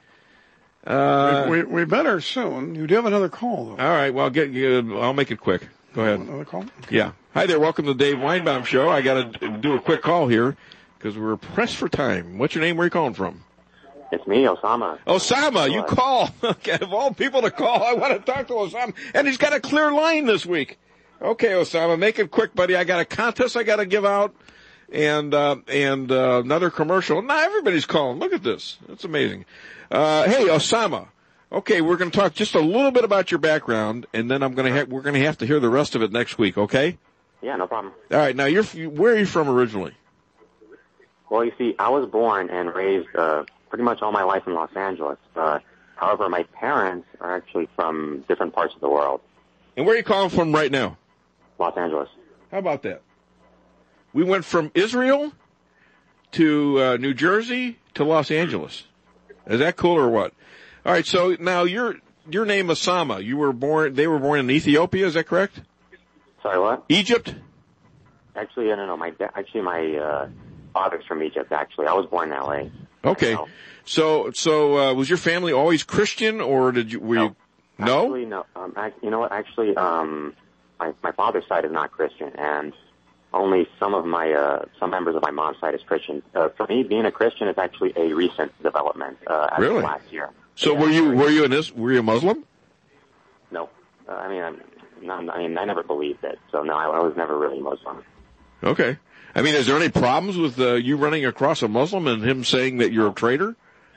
Uh,
we, we, we better soon. You do have another call, though.
All right. Well, get, get, I'll make it quick. Go ahead.
Another call?
Yeah. Hi there. Welcome to the Dave Weinbaum Show. I got to do a quick call here because we're pressed for time. What's your name? Where are you calling from?
It's me, Osama.
Osama, you call. Okay, of all people to call, I want to talk to Osama. And he's got a clear line this week. Okay, Osama, make it quick, buddy. I got a contest I got to give out and uh, and uh, another commercial. Now everybody's calling. Look at this. That's amazing. Uh, hey, Osama. Okay, we're going to talk just a little bit about your background, and then I'm going to ha- we're going to have to hear the rest of it next week. Okay?
Yeah, no problem.
All right. Now, you're where are you from originally?
Well, you see, I was born and raised uh, pretty much all my life in Los Angeles. Uh, however, my parents are actually from different parts of the world.
And where are you calling from right now?
Los Angeles.
How about that? We went from Israel to uh, New Jersey to Los Angeles. Is that cool or what? All right, so now your your name Osama. You were born. They were born in Ethiopia. Is that correct?
Sorry, what?
Egypt.
Actually, I don't know. My da- actually, my uh, father's from Egypt, actually. I was born in L A.
Okay. So, so, uh, was your family always Christian, or did you, were
no.
you, no?
Actually, no. Um, I, you know what, actually, um, my, my father's side is not Christian, and only some of my, uh, some members of my mom's side is Christian. Uh, for me, being a Christian is actually a recent development, uh, as
Really?
of last year.
So
Yeah.
were you, were you an, Is- were you a Muslim?
No. Uh, I mean, I'm not, I mean, I never believed it, so no, I, I was never really Muslim.
Okay. I mean, is there any problems with, uh, you running across a Muslim and him saying that you're a traitor?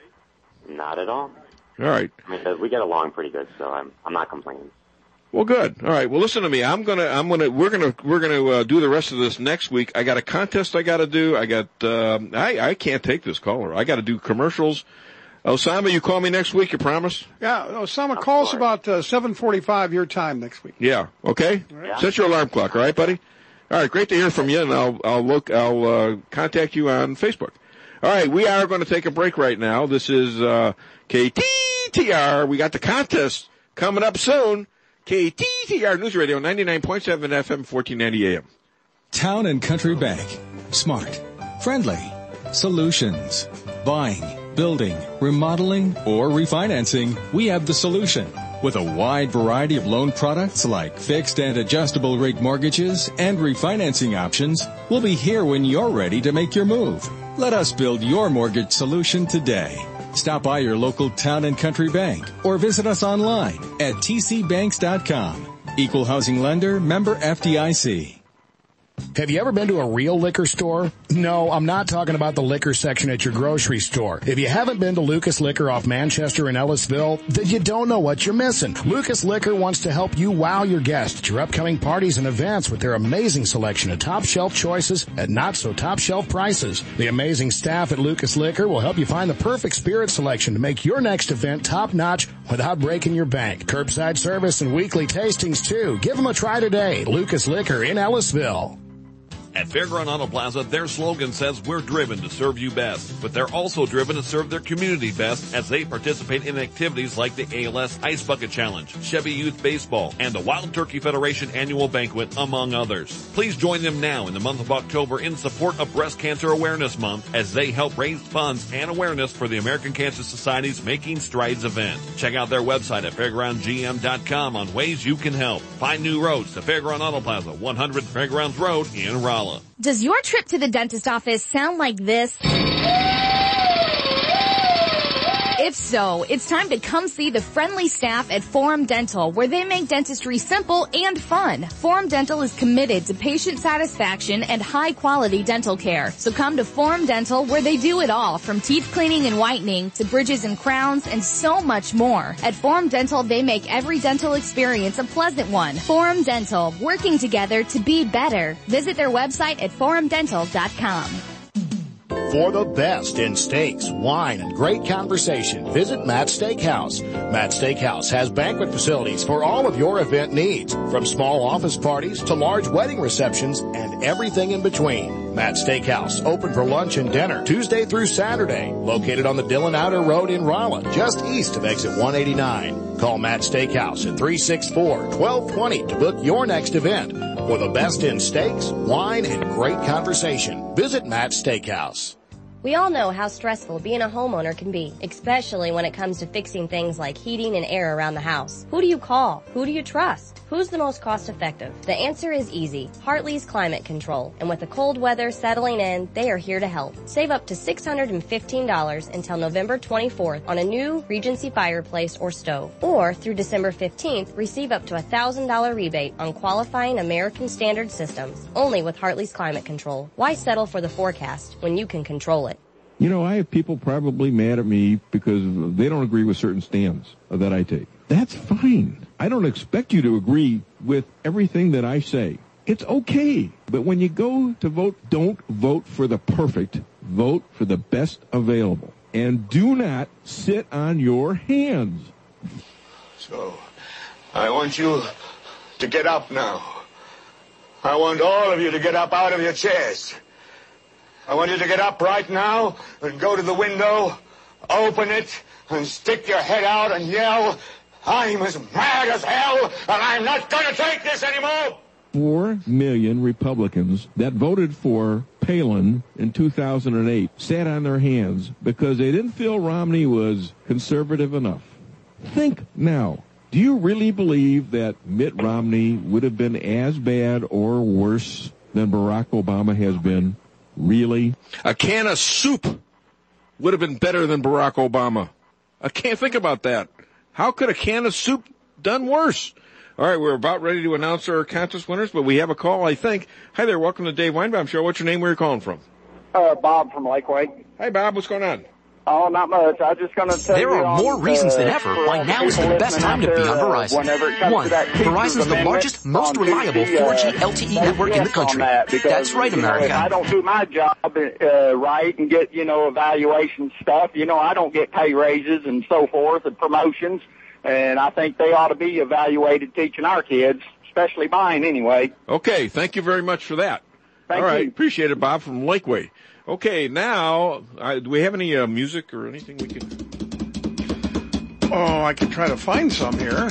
Not at all.
All right.
I mean, uh, we get along pretty good, so I'm, I'm not complaining.
Well, good. All right. Well, listen to me. I'm gonna, I'm gonna, we're gonna, we're gonna uh, do the rest of this next week. I got a contest I got to do. I got, um, I, I can't take this caller. I got to do commercials. Osama, you call me next week. You promise?
Yeah, Osama, call us about uh, seven forty-five your time next week.
Yeah. Okay.
Right.
Set your alarm clock. All right, buddy. All right. Great to hear from you, and I'll, I'll look, I'll uh, contact you on Facebook. All right. We are going to take a break right now. This is uh, K T T R. We got the contest coming up soon. K T T R News Radio, ninety-nine point seven F M, fourteen ninety A M.
Town and Country Bank. Smart. Friendly. Solutions. Buying, building, remodeling, or refinancing, we have the solution. With a wide variety of loan products like fixed and adjustable rate mortgages and refinancing options, we'll be here when you're ready to make your move. Let us build your mortgage solution today. Stop by your local Town and Country Bank or visit us online at t c banks dot com. Equal housing lender, member F D I C.
Have you ever been to a real liquor store? No, I'm not talking about the liquor section at your grocery store. If you haven't been to Lucas Liquor off Manchester in Ellisville, then you don't know what you're missing. Lucas Liquor wants to help you wow your guests at your upcoming parties and events with their amazing selection of top shelf choices at not so top shelf prices. The amazing staff at Lucas Liquor will help you find the perfect spirit selection to make your next event top notch without breaking your bank. Curbside service and weekly tastings too. Give them a try today. Lucas Liquor in Ellisville.
At Fairground Auto Plaza, their slogan says, we're driven to serve you best, but they're also driven to serve their community best as they participate in activities like the A L S Ice Bucket Challenge, Chevy Youth Baseball, and the Wild Turkey Federation Annual Banquet, among others. Please join them now in the month of October in support of Breast Cancer Awareness Month as they help raise funds and awareness for the American Cancer Society's Making Strides event. Check out their website at fairground g m dot com on ways you can help. Find new roads to Fairground Auto Plaza, one hundred Fairgrounds Road in Rolla.
Does your trip to the dentist office sound like this? If so, it's time to come see the friendly staff at Forum Dental, where they make dentistry simple and fun. Forum Dental is committed to patient satisfaction and high-quality dental care. So come to Forum Dental, where they do it all, from teeth cleaning and whitening to bridges and crowns and so much more. At Forum Dental, they make every dental experience a pleasant one. Forum Dental, working together to be better. Visit their website at forum dental dot com.
For the best in steaks, wine, and great conversation, visit Matt's Steakhouse. Matt's Steakhouse has banquet facilities for all of your event needs, from small office parties to large wedding receptions and everything in between. Matt's Steakhouse, open for lunch and dinner Tuesday through Saturday, located on the Dillon Outer Road in Rolla, just east of exit one eighty-nine. Call Matt's Steakhouse at three six four, one two two zero to book your next event. For the best in steaks, wine, and great conversation, visit Matt's Steakhouse.
We all know how stressful being a homeowner can be, especially when it comes to fixing things like heating and air around the house. Who do you call? Who do you trust? Who's the most cost effective? The answer is easy. Hartley's Climate Control. And with the cold weather settling in, they are here to help. Save up to six hundred fifteen dollars until November twenty-fourth on a new Regency fireplace or stove. Or through December fifteenth, receive up to a one thousand dollars rebate on qualifying American Standard systems. Only with Hartley's Climate Control. Why settle for the forecast when you can control it?
You know, I have people probably mad at me because they don't agree with certain stands that I take. That's fine. I don't expect you to agree with everything that I say. It's okay. But when you go to vote, don't vote for the perfect. Vote for the best available. And do not sit on your hands.
So, I want you to get up now. I want all of you to get up out of your chairs. I want you to get up right now and go to the window, open it, and stick your head out and yell, I'm as mad as hell, and I'm not going to take this anymore!
Four million Republicans that voted for Palin in two thousand eight sat on their hands because they didn't feel Romney was conservative enough. Think now. Do you really believe that Mitt Romney would have been as bad or worse than Barack Obama has been? Really?
A can of soup would have been better than Barack Obama. I can't think about that. How could a can of soup done worse? All right, we're about ready to announce our contest winners, but we have a call, I think. Hi there, welcome to Dave Weinbaum Show. What's your name? Where are you calling from?
Uh, Bob from Lakeway.
Hi, Bob. What's going on?
Oh, not much. I was just going to tell
there
you.
There are more
on,
reasons
uh,
than ever why now is the best time to be on Verizon. One, Verizon is the largest, most reliable four G L T E network in the country.
That because,
That's right,
you know,
America.
If I don't do my job uh, right and get, you know, evaluation stuff, you know, I don't get pay raises and so forth and promotions. And I think they ought to be evaluated teaching our kids, especially mine anyway.
Okay, thank you very much for that.
Thank
All right,
you.
Appreciate it, Bob from Lakeway. Okay, now, uh, do we have any uh, music or anything we can...
Oh, I could try to find some here.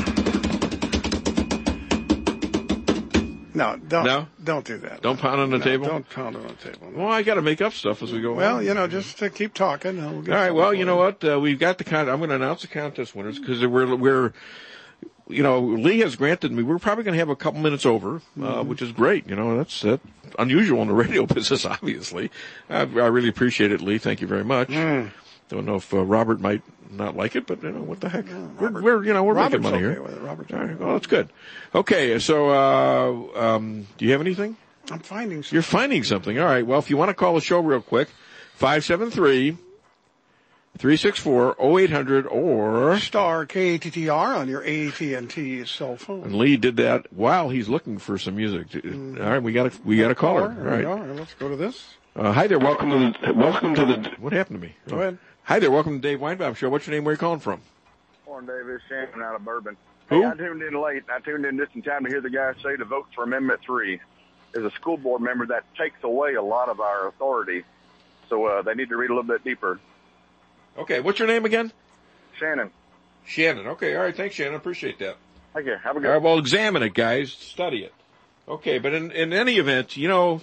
No, don't,
no?
don't do that.
Don't pound on the
no,
table?
Don't pound on the table. No.
Well, I got to make up stuff as we go
Well,
on.
you know, just to keep talking. We'll
All right, well, you know what? Uh, we've got the con- I'm going to announce the contest winners because we're, we're, you know, Lee has granted me, we're probably going to have a couple minutes over, uh,
Mm-hmm.
which is great. You know, that's uh, unusual in the radio business, obviously. I, I really appreciate it, Lee. Thank you very much.
Mm.
Don't know if uh, Robert might not like it, but, you know, what the heck? No, we're, we're, you know, we're
Robert's
making money
okay
here.
with it. Robert's
All
okay
right,
with
well, that's good. Okay, so, uh, um, do you have anything?
I'm finding something.
You're finding something. All right. Well, if you want to call the show real quick, five seven three, three six four, oh eight hundred or...
Star K A T T R on your A T and T cell phone.
And Lee did that while he's looking for some music. Mm-hmm. All right. We got a, we got a caller. All right.
All right. Let's go to this.
Uh, hi there. Welcome to the, welcome to the, what happened to me?
Go ahead.
Hi there. Welcome to Dave Weinbaum Show. What's your name? Where are you calling from?
Morning, Dave. It's Shannon out of Bourbon.
Who?
Hey, I tuned in late. I tuned in just in time to hear the guy say to vote for Amendment three. As a school board member, that takes away a lot of our authority. So uh, they need to read a little bit deeper.
Okay. What's your name again?
Shannon.
Shannon. Okay. All right. Thanks, Shannon. Appreciate that.
Thank you. Have a good
All right. Well, examine it, guys. Study it. Okay. But in, in any event, you know,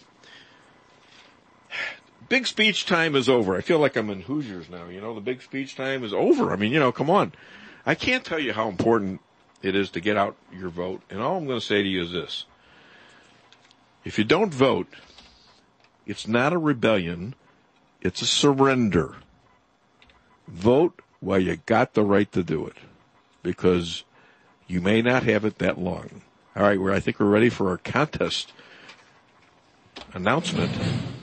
big speech time is over. I feel like I'm in Hoosiers now. You know, the big speech time is over. I mean, you know, come on. I can't tell you how important it is to get out your vote. And all I'm going to say to you is this. If you don't vote, it's not a rebellion. It's a surrender. Vote while you got the right to do it, because you may not have it that long. All right, we're, I think we're ready for our contest announcement.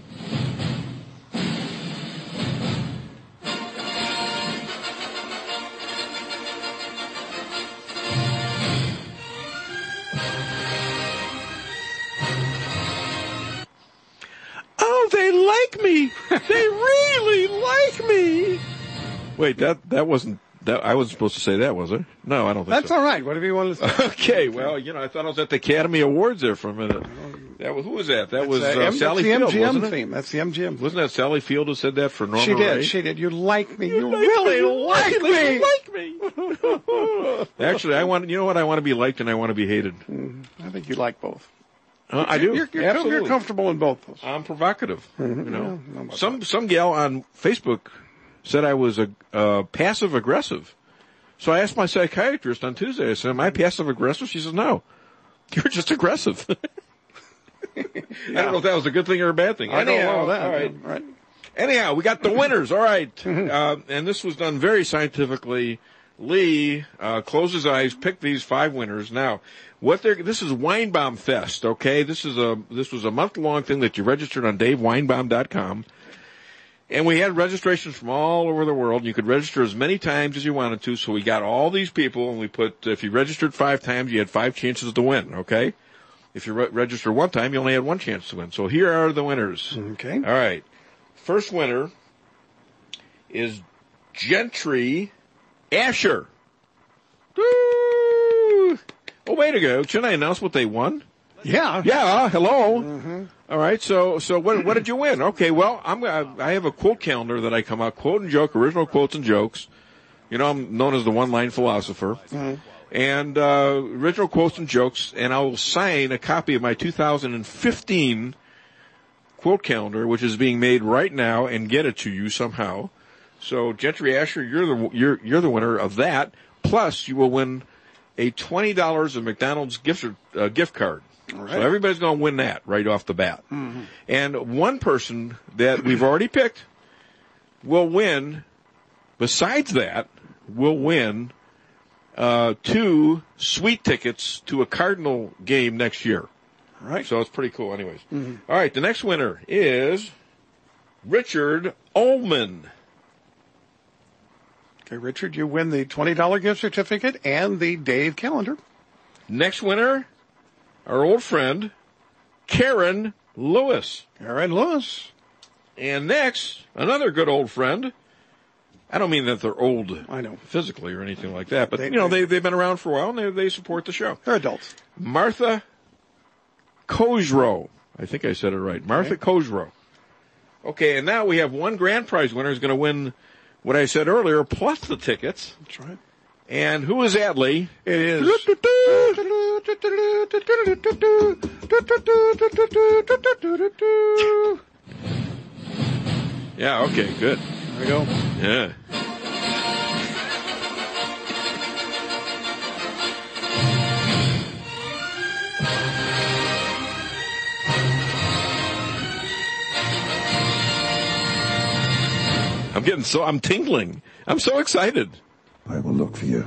Oh, they like me. They really like me. Wait, that that wasn't that. I wasn't supposed to say that, was I? No, I don't think
That's
so.
all right. Whatever you want to say.
Okay, well, you know, I thought I was at the Academy Awards there for a minute. That was, who was that? That
That's
was
uh,
uh,
M-
Sally
that's the
Field,
M G M
wasn't it?
theme. That's the M G M.
Wasn't that Sally Field who said that for Norma
She did.
Ray?
She did. You like me. You,
You like
really
me.
like
You
me.
like me. Actually, I want. You know what? I want to be liked and I want to be hated.
Mm, I think you like both.
Uh, I do.
You're, you're,
Absolutely.
you're comfortable in both those.
I'm provocative.
Mm-hmm.
You know,
Yeah, no,
some some gal on Facebook said I was a uh, passive aggressive. So I asked my psychiatrist on Tuesday. I said, "Am I passive aggressive?" She says, "No, you're just aggressive." I don't know if that was a good thing or a bad thing.
I don't
Anyhow,
know that.
All right.
Right.
Anyhow, we got the winners. All right. Uh, and this was done very scientifically. Lee uh, closed his eyes, picked these five winners. Now, what they're this is Weinbaum Fest, okay? This is a this was a month long thing that you registered on Dave Weinbaum dot com. And we had registrations from all over the world. You could register as many times as you wanted to. So we got all these people, and we put if you registered five times, you had five chances to win, okay? If you re- register one time, you only had one chance to win. So here are the winners.
Okay.
All right. First winner is Gentry Asher. Woo! Oh, way to go. Shouldn't I announce what they won?
Yeah.
Yeah, hello.
Mm-hmm.
All right, so so what what did you win? Okay, well, I'm gonna, I have a quote calendar that I come out, quote and joke, original quotes and jokes. You know, I'm known as the one-line philosopher.
Mm-hmm.
And uh original quotes and jokes, and I will sign a copy of my two thousand fifteen quote calendar, which is being made right now, and get it to you somehow. So, Gentry Asher, you're the you're you're the winner of that. Plus, you will win a twenty dollars of McDonald's gift uh, gift card. All right. So everybody's going to win that right off the bat. Mm-hmm. And one person that we've already picked will win. Besides that, will win uh, two sweet tickets to a Cardinal game next year.
All right.
So it's pretty cool, anyways.
Mm-hmm.
All right. The next winner is Richard Ullman.
Okay, Richard, you win the twenty dollars gift certificate and the Dave calendar.
Next winner, our old friend, Karen Lewis.
Karen Lewis.
And next, another good old friend. I don't mean that they're old
I know.
physically or anything like that, but,
They-
you know, they, they've been around for a while, and they, they support the show.
They're adults.
Martha Kozro. I think I said it right. Martha
Okay.
Kozro. Okay, and now we have one grand prize winner who's going to win what I said earlier, plus the tickets.
That's right.
And who is that, Lee?
It is.
Yeah, okay, good.
There we go.
Yeah. I'm getting so, I'm tingling. I'm so excited.
I will look for you.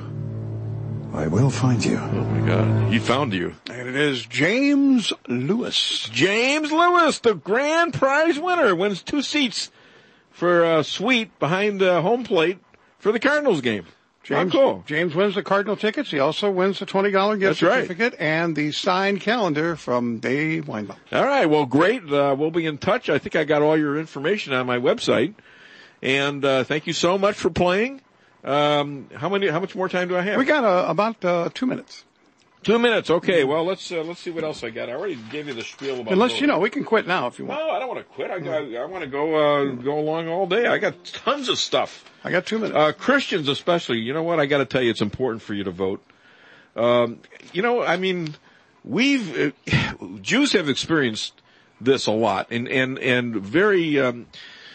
I will find you.
Oh my God. He found you.
And it is James Lewis.
James Lewis, the grand prize winner, wins two seats for a suite behind the home plate for the Cardinals game.
James,
How cool.
James wins the Cardinal tickets. He also wins the twenty dollars gift
That's right.
certificate and the signed calendar from Dave Weinbaum.
All right. Well, great. Uh, we'll be in touch. I think I got all your information on my website. And uh, thank you so much for playing. Um, how many? How much more time do I have?
We got uh, about uh, two minutes.
Two minutes. Okay. Well, let's uh, let's see what else I got. I already gave you the spiel about.
Unless,
those.
you know, we can quit now if you want.
No, I don't want to quit. I I, I want to go uh, go along all day. I got tons of stuff.
I got two minutes.
Uh, Christians especially. You know what? I got to tell you, it's important for you to vote. Um, you know, I mean, we've uh, Jews have experienced this a lot, and and and very. Um,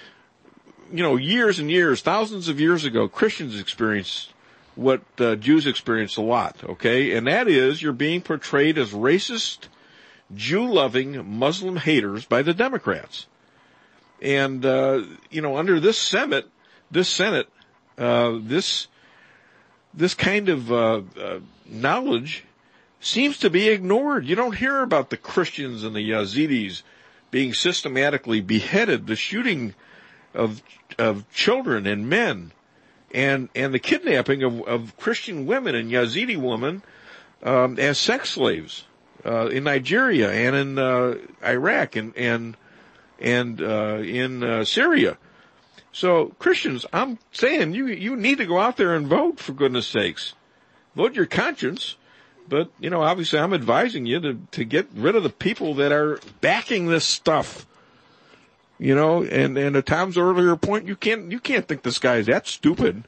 You know, years and years, thousands of years ago, Christians experienced what uh, Jews experienced a lot, okay? And that is you're being portrayed as racist, Jew-loving Muslim haters by the Democrats. And, uh, you know, under this Senate, this Senate, uh, this, this kind of uh, uh, knowledge seems to be ignored. You don't hear about the Christians and the Yazidis being systematically beheaded, the shooting of of children and men, and and the kidnapping of, of Christian women and Yazidi women um, as sex slaves uh, in Nigeria and in uh, Iraq and and and uh, in uh, Syria. So Christians, I'm saying you you need to go out there and vote, for goodness sakes. Vote your conscience. But, you know, obviously I'm advising you to, to get rid of the people that are backing this stuff. You know, and, and to Tom's earlier point, you can't, you can't think this guy is that stupid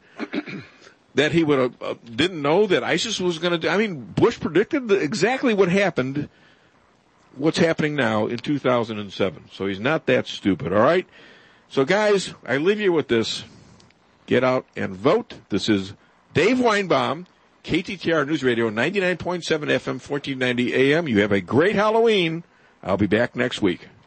that he would have, uh, didn't know that ISIS was going to do. I mean, Bush predicted the, exactly what happened, what's happening now in two thousand seven. So he's not that stupid, all right? So guys, I leave you with this. Get out and vote. This is Dave Weinbaum, K T T R News Radio, ninety-nine point seven F M, fourteen ninety A M. You have a great Halloween. I'll be back next week.